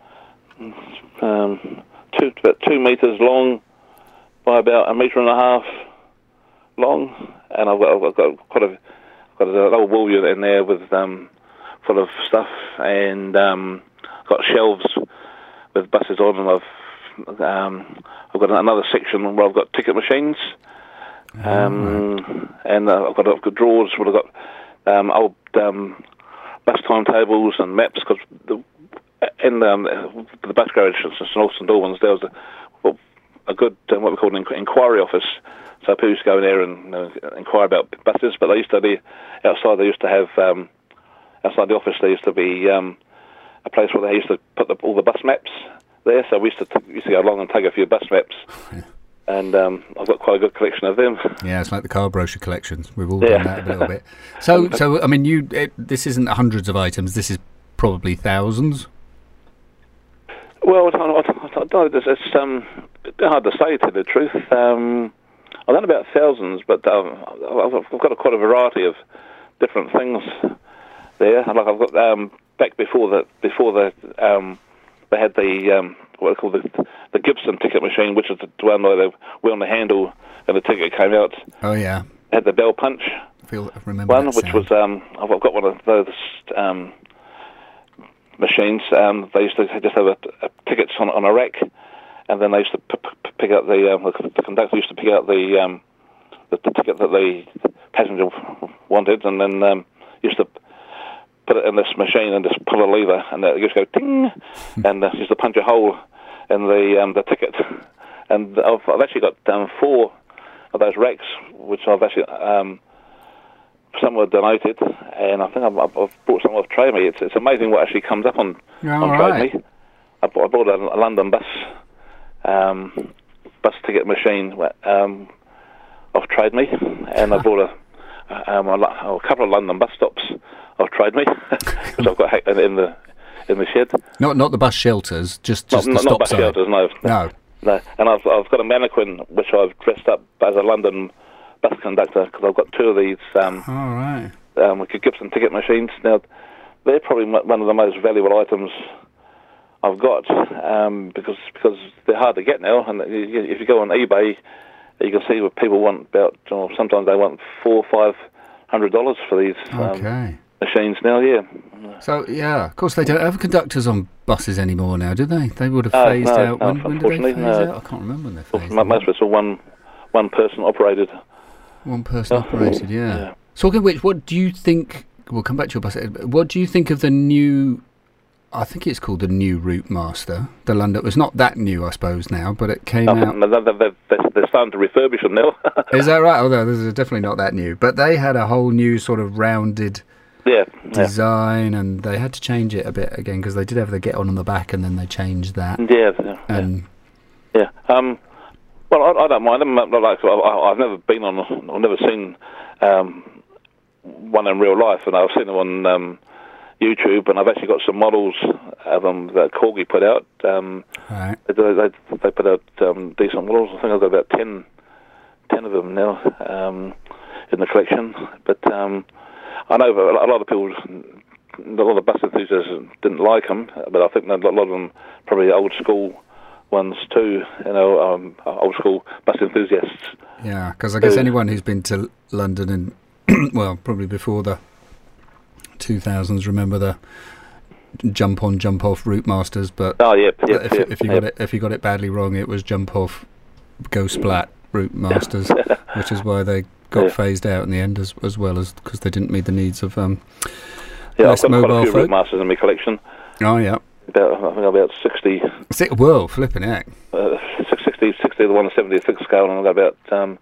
um, two about two meters long by about a metre and a half long, and I've got I've got quite a got a little wall unit in there with um, full of stuff, and um, got shelves with buses on, and I've um, I've got another section where I've got ticket machines, um, right. and uh, I've got I've got drawers where I've got um, old um, bus timetables and maps, because in um, the bus garage in St St Albans there was a, a good um, what we call an inquiry office. So people used to go in there and you know, inquire about buses, but they used to be outside. They used to have um, outside the office. There used to be um, a place where they used to put the, all the bus maps there. So we used to t- used to go along and take a few bus maps, and um, I've got quite a good collection of them. Yeah, it's like the car brochure collections. We've all yeah. done that a little bit. So, so I mean, you it, this isn't hundreds of items. This is probably thousands. Well, I don't, I don't, it's, it's um, hard to say, to tell the truth. Um, I don't know about thousands, but um, I've got a, quite a variety of different things there. Like I've got um, back before the before the um, they had the um, what they call the the Gibson ticket machine, which is the one where they wheel on the handle and the ticket came out. Oh yeah. Had the bell punch. I feel I remember one, that which sound. was um, I've got one of those um, machines. Um, they used to just have a, a tickets on on a rack. And then they used to p- p- pick out the, um, the the conductor used to pick out the, um, the the ticket that the passenger wanted, and then um, used to put it in this machine and just pull a lever, and it used to go ting, and uh, used to punch a hole in the um, the ticket. And I've, I've actually got um, four of those racks, which I've actually um, some were donated, and I think I've, I've brought some off Trade Me. It's, it's amazing what actually comes up on Oh, on right. Trade Me. I bought, I bought a, a London bus um, bus ticket machine um, off Trade Me, and I bought a, um, a, a couple of London bus stops off Trade Me, which I've got in, in the in the shed. Not not the bus shelters, just just not, the not, stop not bus sign. shelters, no. No. No, and I've I've got a mannequin which I've dressed up as a London bus conductor, because I've got two of these um, All right. um, Gibson ticket machines. Now, they're probably m- one of the most valuable items I've got, um, because because they're hard to get now. And you, if you go on eBay, you can see what people want about. Or sometimes they want four, five hundred dollars for these um, Okay. machines now. Yeah. So, yeah, of course they don't have conductors on buses anymore now, do they? They would have No, phased no, out. no, When, when did they phase unfortunately, no. out? I can't remember when they phased Most out. of it's all one one person operated. One person Oh, operated, yeah. yeah. Talking of which, what do you think... We'll come back to your bus. What do you think of the new... I think it's called the new Route Master. The London... It's not that new, I suppose, now, but it came I out... think they're, they're, they're, they're starting to refurbish them now. Is that right? Although this is definitely not that new. But they had a whole new sort of rounded yeah, yeah. design, and they had to change it a bit again, because they did have the get on on the back, and then they changed that. Yeah, yeah, And yeah. Um, well, I, I don't mind them. Like, I, I've never been on, I've never seen um, one in real life, and I've seen them on um, YouTube, and I've actually got some models of them that Corgi put out. Um, right. they, they, they put out um, decent models. I think I've got about ten, ten of them now um, in the collection. But um, I know a lot of people, a lot of bus enthusiasts didn't like them, but I think a lot of them probably old school ones too, you know, um, old school bus enthusiasts. Yeah, because I guess So- anyone who's been to London in, well, probably before the two thousands, remember the jump on, jump off Route Masters, but Oh, yeah, yeah, if, yeah, if you yeah. got it, if you got it badly wrong, it was jump off, go splat Route Masters, which is why they got Yeah. phased out in the end, as as well as because they didn't meet the needs of um. Yeah, less I've got quite mobile a few folk. Route Masters in my collection. Oh yeah, About, I think about sixty, Sick, whoa, flipping heck. uh, sixty, sixty of the one seventy-six scale, and I've got about, um,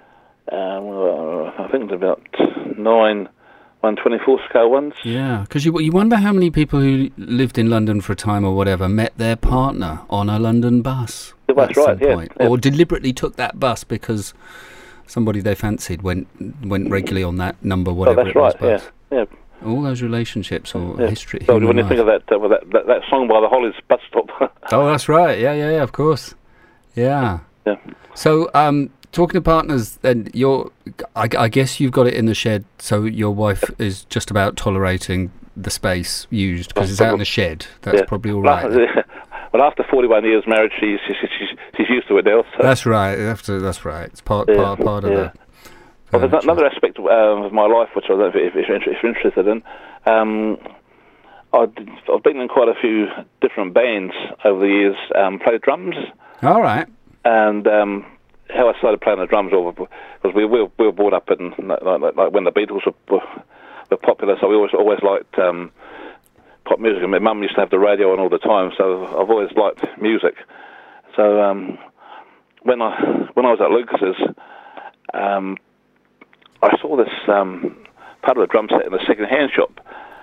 uh, well, I think it's about nine one twenty-four scale ones. Yeah, because you you wonder how many people who lived in London for a time or whatever met their partner on a London bus. Yeah, that's at some right, yeah, point. yeah. Or deliberately took that bus because somebody they fancied went went regularly on that number, Oh, whatever that's it was. right, yeah, bus. yeah. All those relationships or yeah. history. So human when you life. think of that, uh, well, that, that, that song by the Hollies, Bus Stop. Oh, that's right. Yeah, yeah, yeah. Of course. Yeah. Yeah. So, um, talking to partners, then you're. I, I guess you've got it in the shed, so your wife is just about tolerating the space used because it's out in the shed. That's Yeah. probably all Well, right. Well, after forty-one years marriage, she's she's she's, she's used to it now. So. That's right. After that's right. It's part Yeah, part part of yeah. the. Well, there's furniture. another aspect um, of my life which I don't know if, if, if, you're inter- if you're interested in. Um, I've, I've been in quite a few different bands over the years. Um, played drums, All right. and um, how I started playing the drums because we, we, were- we were brought up in like, like, like when the Beatles were, were popular, so we always always liked um, pop music. And my mum used to have the radio on all the time, so I've always liked music. So um, when I when I was at Lucas's, um, I saw this um, part of the drum set in a second-hand shop,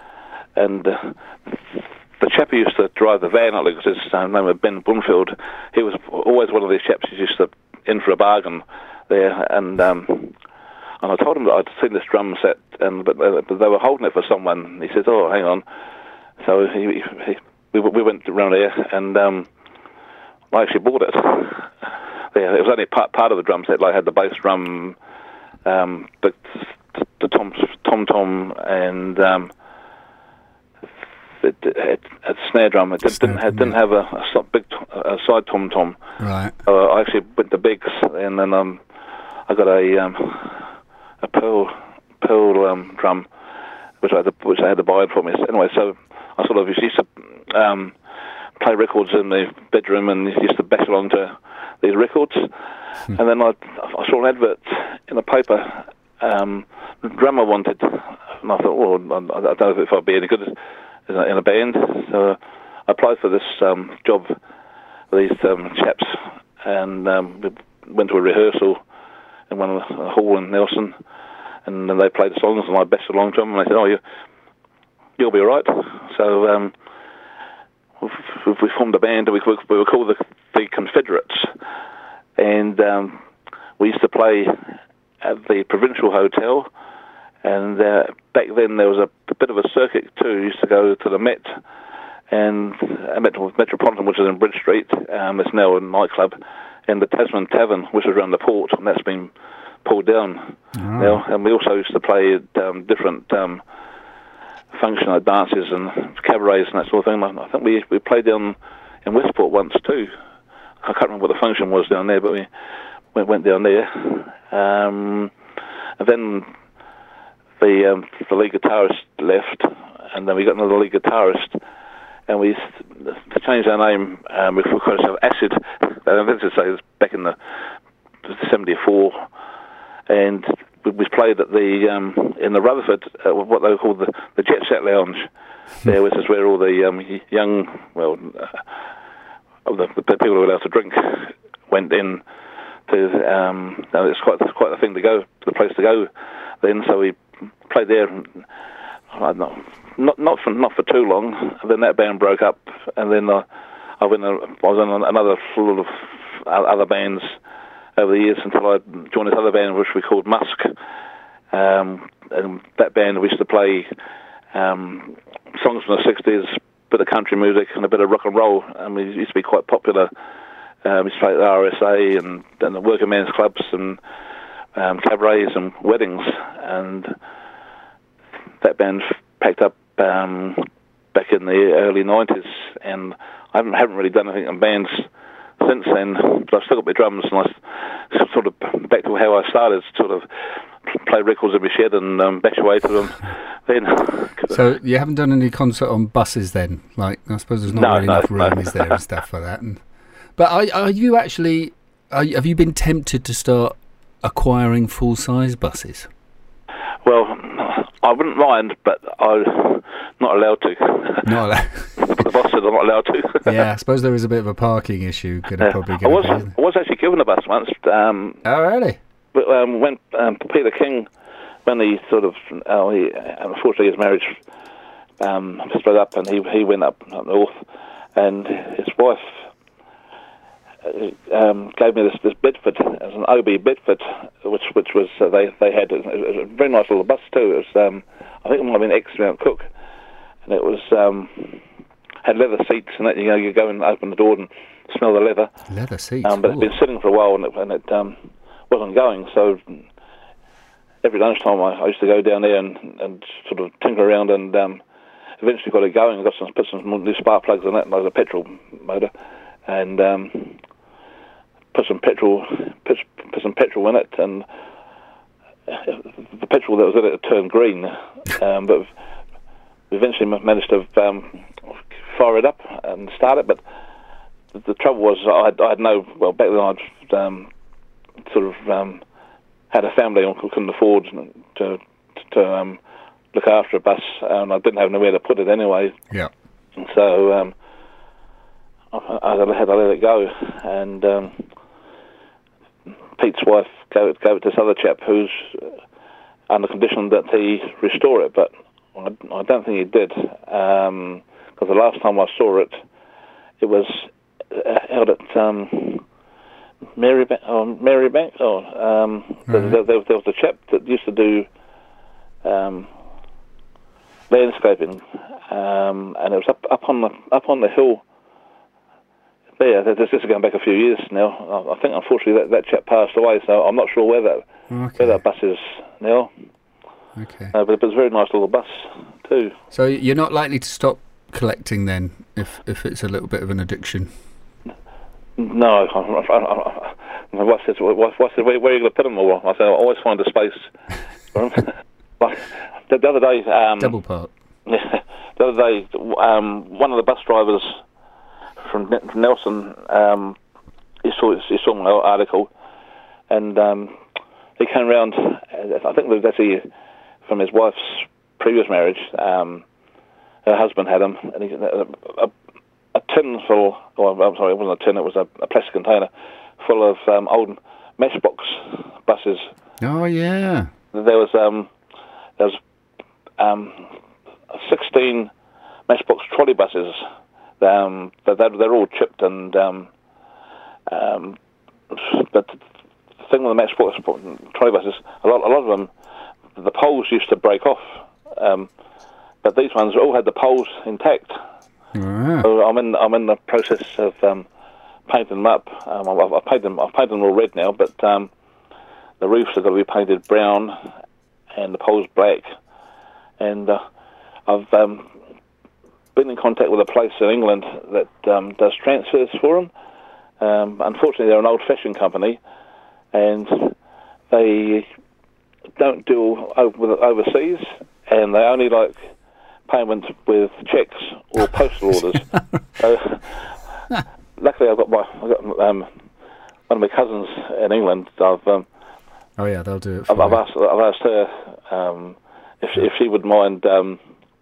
and uh, the chap who used to drive the van at Lucas's, his name was Ben Bunfield. He was always one of these chaps who used to in for a bargain there, and um, and I told him that I'd seen this drum set, and but, uh, but they were holding it for someone. He said, "Oh, hang on." So he, he, we we went around there, and um, I actually bought it. Yeah, it was only part part of the drum set. Like I had the bass drum, um, the the tom tom tom, and um, it, it, it, a snare drum. It did, Snare didn't have, drum, didn't have a, a sort of big t- a side tom tom. Right. Uh, I actually went the bigs, and then um, I got a um, a pearl pearl um, drum, which I had to, which I had to buy for me. Anyway, so I sort of used to um, play records in the bedroom and used to bash along to these records. Hmm. And then I, I saw an advert in the paper um, the drummer wanted, and I thought, well, I, I don't know if I'd be any good in a, in a band. So I applied for this um, job with these um, chaps, and um, we went to a rehearsal in one of the a hall in Nelson, and then they played the songs, and I bassed along to them, and they said, oh, you, you'll be all right. So um, we, we formed a band, we, we were called the, the Confederates, and um, we used to play at the Provincial Hotel, and uh, back then there was a, a bit of a circuit too. We used to go to the Met, and uh, Metro, Metropolitan, which is in Bridge Street, um, it's now a nightclub, and the Tasman Tavern, which is around the port, and that's been pulled down oh. now. And we also used to play at um, different um, functional dances and cabarets and that sort of thing. I think we we played down in Westport once too. I can't remember what the function was down there, but we went, went down there. Um, and then the um, the lead guitarist left, and then we got another lead guitarist, and we to change our name. Um, we called ourselves Acid. I think to say it was back in the seventy-four, and we, we played at the um, in the Rutherford, uh, what they called the, the Jet Set Lounge. There, which is where all the um, young, well, uh, the, the people who were allowed to drink went in. To um, it's quite it's quite a thing to go, the place to go. Then, so we played there. I don't know, not not for not for too long. And then that band broke up, and then uh, I went. I was in another full of other bands over the years until I joined this other band, which we called Musk. Um, and that band we used to play um, songs from the sixties, a bit of country music, and a bit of rock and roll, and we used to be quite popular. Um, we used to play at the R S A and, and the working men's clubs and um, cabarets and weddings, and that band packed up um, back in the early nineties, and I haven't, haven't really done anything in bands since then, but I've still got my drums, and I sort of, back to how I started, sort of play records in my shed and um, bash away to them then. So you haven't done any concert on buses then? Like, I suppose there's not no, really no, enough room, no. is there, and stuff like that? And, but are, are you actually, are, have you been tempted to start acquiring full-size buses? Well, I wouldn't mind, but I'm not allowed to. Not allowed. The boss said I'm not allowed to. Yeah, I suppose there is a bit of a parking issue. Gonna uh, probably I was be, I was actually given a bus once. Um, oh, really? But um, when um, Peter King, when he sort of, uh, he, unfortunately his marriage um, split up, and he he went up, up north, and his wife um, gave me this, this Bedford, as an O B Bedford, which which was uh, they they had it was a very nice little bus too. It was um, I think it might have been ex Mount Cook, and it was um, had leather seats, and that you know you go and open the door and smell the leather. Leather seats. Um, but it's been sitting for a while, and it, and it um, wasn't going. So every lunchtime I, I used to go down there and, and sort of tinker around, and um, eventually got it going. I got some put some new spark plugs in it, and I was a petrol motor, and um, put some petrol put, put some petrol in it, and the petrol that was in it turned green. Um, but we eventually managed to um, fire it up and start it. But the, the trouble was I had, I had no well back then I'd um, sort of um, had a family and couldn't afford to to um, look after a bus, and I didn't have nowhere to put it anyway. Yeah. And so um, I, I had to let it go, and um, Pete's wife gave it, gave it to this other chap who's under condition that he restore it, but I, I don't think he did, because um, the last time I saw it, it was uh, held at um, Marybank. Oh, Marybank. Oh, um, mm-hmm. there, there, there was a chap that used to do um, landscaping, um, and it was up, up on the up on the hill. There, this is going back a few years now. I think, unfortunately, that, that chap passed away, so I'm not sure where that okay. where that bus is now. Okay. Uh, but it was a very nice little bus too. So you're not likely to stop collecting then, if if it's a little bit of an addiction? No. I, I, I, my wife said, wife, wife said where, where are you going to put them all? I said, I always find a space for them. Like, the, the other day... Um, Double park. Yeah, the other day, um, one of the bus drivers from Nelson, um, he saw he saw my article, and um, he came round I think it was actually from his wife's previous marriage. Um, her husband had them, and he, a, a, a tin full. Oh, I'm sorry, it wasn't a tin; it was a, a plastic container full of um, old matchbox buses. Oh yeah. There was um, there was um, sixteen matchbox trolley buses. Um, they're, they're all chipped, and um, um, but the thing with the matchbox trolley buses, a lot, a lot of them, the poles used to break off, um, but these ones all had the poles intact. Wow. So I'm in, I'm in the process of um, painting them up. Um, I've, I've painted them, I've painted them all red now, but um, the roofs are going to be painted brown, and the poles black, and uh, I've um, been in contact with a place in England that um, does transfers for them. Um, unfortunately, they're an old-fashioned company, and they don't deal over, with overseas, and they only like payment with cheques or postal orders. So, luckily, I've got my I've got um, one of my cousins in England. I've um, oh yeah, they'll do it. For I've, I've asked I've asked her um, if she, if she would mind um,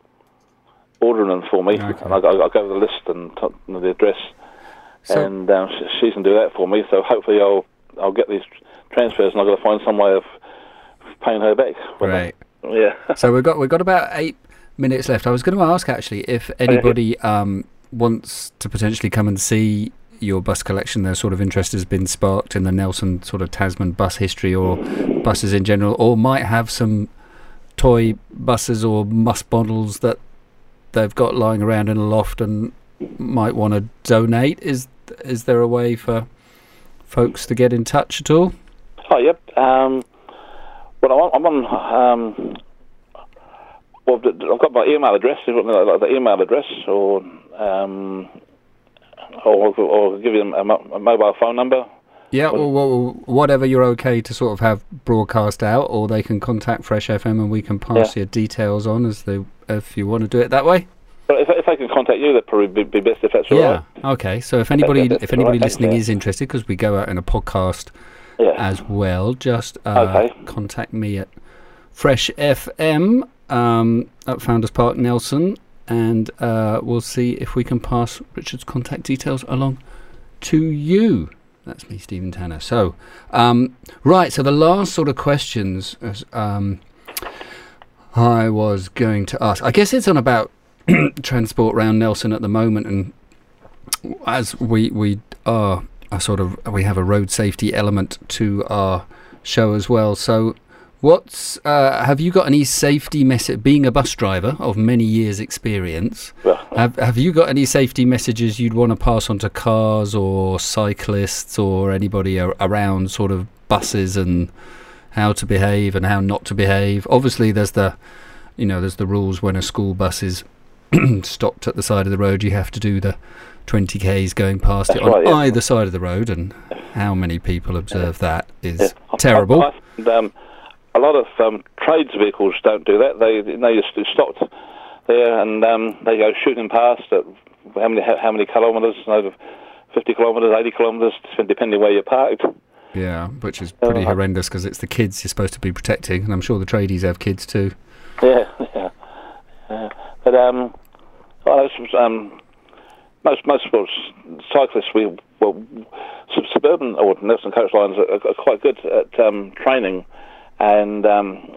ordering them for me, okay. and I'll, I'll go with the list and, t- and the address, so, and um, she, she can do that for me. So hopefully, I'll I'll get these transfers, and I've got to find some way of paying her back. Right. I, yeah. So we've got we've got about eight minutes left. I was going to ask actually if anybody um, wants to potentially come and see your bus collection. Their sort of interest has been sparked in the Nelson sort of Tasman bus history or buses in general, or might have some toy buses or bus models that they've got lying around in a loft and might want to donate. Is is there a way for folks to get in touch at all? Oh, yep. Um, well, I'm on. Um, well, I've got my email address. Like the email address, or um, or, or give you a, a mobile phone number. Yeah, well, well, whatever you're okay to sort of have broadcast out, or they can contact Fresh F M and we can pass yeah. your details on as they, if you want to do it that way. But if, if I can contact you, that'd probably be, be best if that's all yeah. right. Yeah, okay. So if anybody that's, that's if anybody right, listening yeah. is interested, because we go out in a podcast yeah. as well, just uh, okay. contact me at Fresh F M um, at Founders Park, Nelson, and uh, we'll see if we can pass Richard's contact details along to you. That's me, Stephen Tanner. So, um, right, so the last sort of questions um, I was going to ask, I guess it's on about transport around Nelson at the moment, and as we we are a sort of, we have a road safety element to our show as well. So, what's, uh, have you got any safety message, being a bus driver of many years experience, well, have have you got any safety messages you'd want to pass on to cars or cyclists or anybody ar- around sort of buses and how to behave and how not to behave? Obviously there's the, you know, there's the rules when a school bus is stopped at the side of the road, you have to do the twenty kays going past That's it on right, yeah. either side of the road, and how many people observe yeah. that is yeah. terrible. I, I, um, a lot of um, trades vehicles don't do that. They they just stopped there and um, they go shooting past at how many how many kilometres, over fifty kilometres, eighty kilometres, depending where you're parked. Yeah, which is pretty uh, horrendous because it's the kids you're supposed to be protecting, and I'm sure the tradies have kids too. Yeah, yeah. yeah. But um, well, um, most most well, cyclists, we well, suburban or Nelson coach lines are, are quite good at um, training. And um,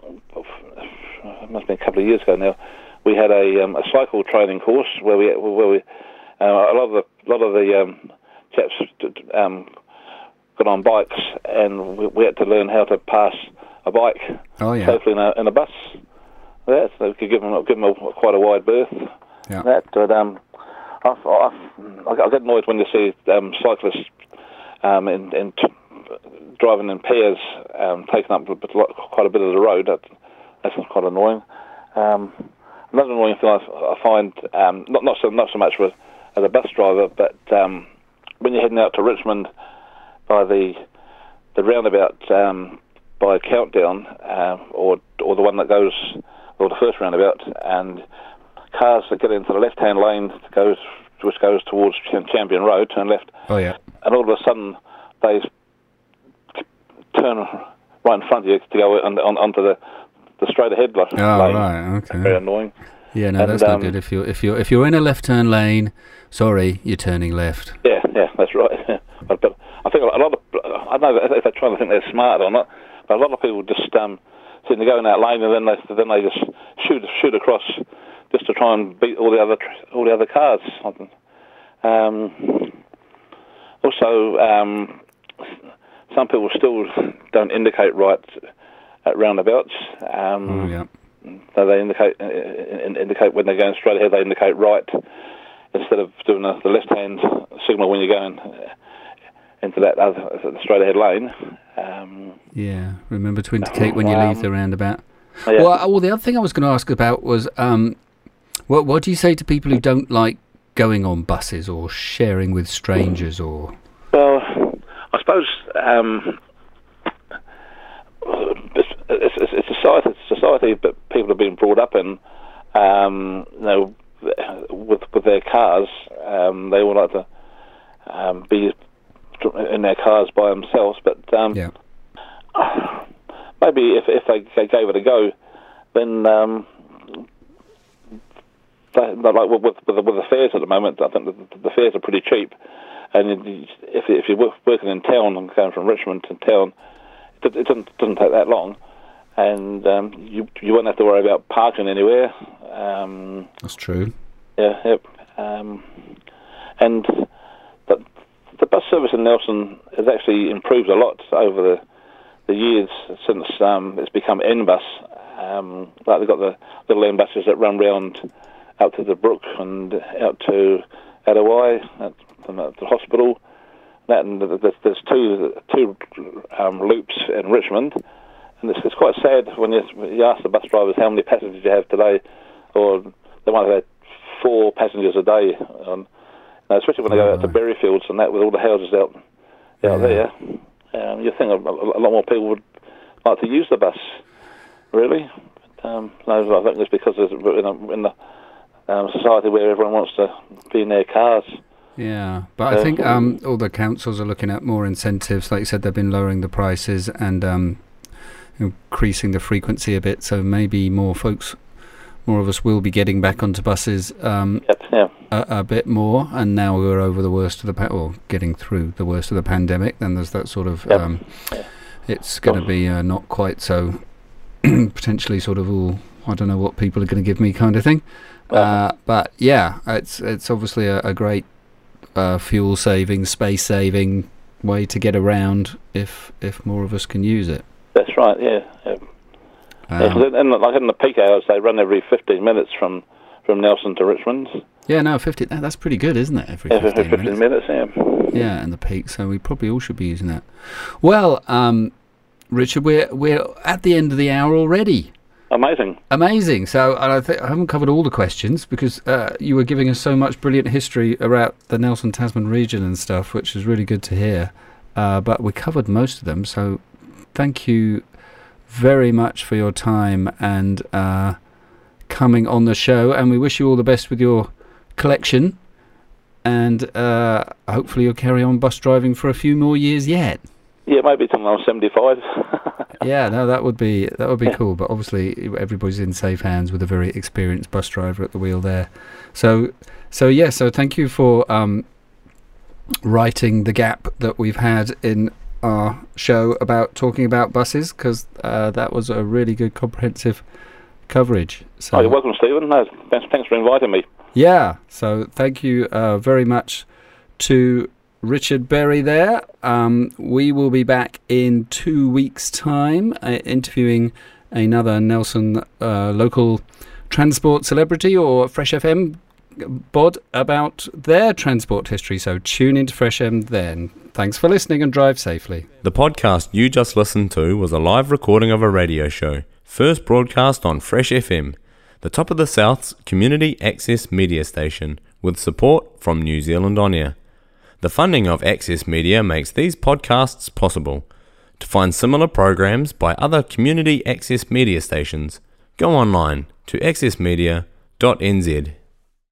it must have been a couple of years ago now. We had a, um, a cycle training course where we where we uh, a lot of the lot of the um, chaps um, got on bikes, and we, we had to learn how to pass a bike oh, yeah. safely in a, in a bus. That so we could give them give them a, quite a wide berth. Yeah. That, but um, I, I, I get annoyed when you see um, cyclists um, in. in t- driving in pairs, um, taking up quite a bit of the road. That, that's quite annoying. Um, another annoying thing I, I find, um, not not so not so much with, as a bus driver, but um, when you're heading out to Richmond by the the roundabout um, by Countdown, uh, or or the one that goes, or the first roundabout, and cars that get into the left-hand lane goes which goes towards Champion Road, turn left. Oh yeah. And all of a sudden they turn right in front of you to go on, on, onto the, the straight ahead lane. Oh, right, okay. Very annoying. Yeah, no, and, that's not um, good. If you're if you're if you're in a left turn lane, sorry, you're turning left. Yeah, yeah, that's right. but, but I think a lot of I don't know if they're trying to think they're smart or not, but a lot of people just um, seem to go in that lane and then they then they just shoot shoot across just to try and beat all the other all the other cars. Um, also, um, some people still don't indicate right at roundabouts. Um, oh, yeah. So they indicate uh, indicate when they're going straight ahead. They indicate right instead of doing the, the left-hand signal when you're going into that other the straight ahead lane. Um, yeah, remember to indicate when you um, leave the roundabout. Yeah. Well, well, the other thing I was going to ask about was, um, what what do you say to people who don't like going on buses or sharing with strangers or? Well, I suppose. Um, It's, it's, it's society, it's society, but people have been brought up in, um, you know, with with their cars. Um, they all like to um, be in their cars by themselves. But um, yeah. maybe if if they, they gave it a go, then um, they, like with, with with the fares at the moment, I think the, the fares are pretty cheap. And if if you're working in town and going from Richmond to town, it, it doesn't doesn't take that long. And um, you you won't have to worry about parking anywhere. Um, That's true. Yeah, yep. Um, and the, the bus service in Nelson has actually improved a lot over the the years since um, it's become N bus. Um, like they've got the little N buses that run round out to the Brook and out to Adawai, at the, the hospital. That and there's, there's two two um, loops in Richmond. And it's, it's quite sad when you, you ask the bus drivers how many passengers you have today, or they might have had four passengers a day, um, you know, especially when they go out to Berryfields and that with all the houses out out yeah. there. Um, you think a, a lot more people would like to use the bus, really. But, um, no, I think it's because there's in, a, in the um, society where everyone wants to be in their cars. Yeah, but I think um, all the councils are looking at more incentives. Like you said, they've been lowering the prices and um, increasing the frequency a bit, so maybe more folks, more of us will be getting back onto buses um, yep, yeah. a, a bit more, and now we're over the worst of the, pa- or getting through the worst of the pandemic, then there's that sort of, yep. um, yeah. it's going to be uh, not quite so, potentially sort of all, I don't know what people are going to give me kind of thing. Uh, but yeah, it's it's obviously a, a great uh, fuel saving, space saving way to get around if if more of us can use it. That's right, yeah. yeah. Um, yeah so in, like in the peak hours, they run every fifteen minutes from, from Nelson to Richmond. Yeah, no, fifty. That's pretty good, isn't it? Every yeah, fifteen, fifteen minutes. minutes, yeah. Yeah, and the peak. So we probably all should be using that. Well, um, Richard, we're we're at the end of the hour already. Amazing. Amazing. So and I, th- I haven't covered all the questions because uh, you were giving us so much brilliant history about the Nelson Tasman region and stuff, which is really good to hear. Uh, but we covered most of them. So thank you very much for your time and uh, coming on the show. And we wish you all the best with your collection. And uh, hopefully you'll carry on bus driving for a few more years yet. Yeah, maybe until I'm seventy-five. Yeah, no, that would be that would be yeah. cool. But obviously, everybody's in safe hands with a very experienced bus driver at the wheel there. So, so yeah, so thank you for um, writing the gap that we've had in our show about talking about buses, because uh, that was a really good comprehensive coverage. So, oh, you're welcome, Stephen. No, thanks, thanks for inviting me. Yeah, so thank you uh, very much to Richard Berry there. Um, we will be back in two weeks' time uh, interviewing another Nelson uh, local transport celebrity or Fresh F M bod about their transport history. So tune into Fresh F M then. Thanks for listening and drive safely. The podcast you just listened to was a live recording of a radio show, first broadcast on Fresh F M, the top of the South's community access media station, with support from New Zealand On Air. The funding of Access Media makes these podcasts possible. To find similar programs by other community access media stations, go online to access media dot n z.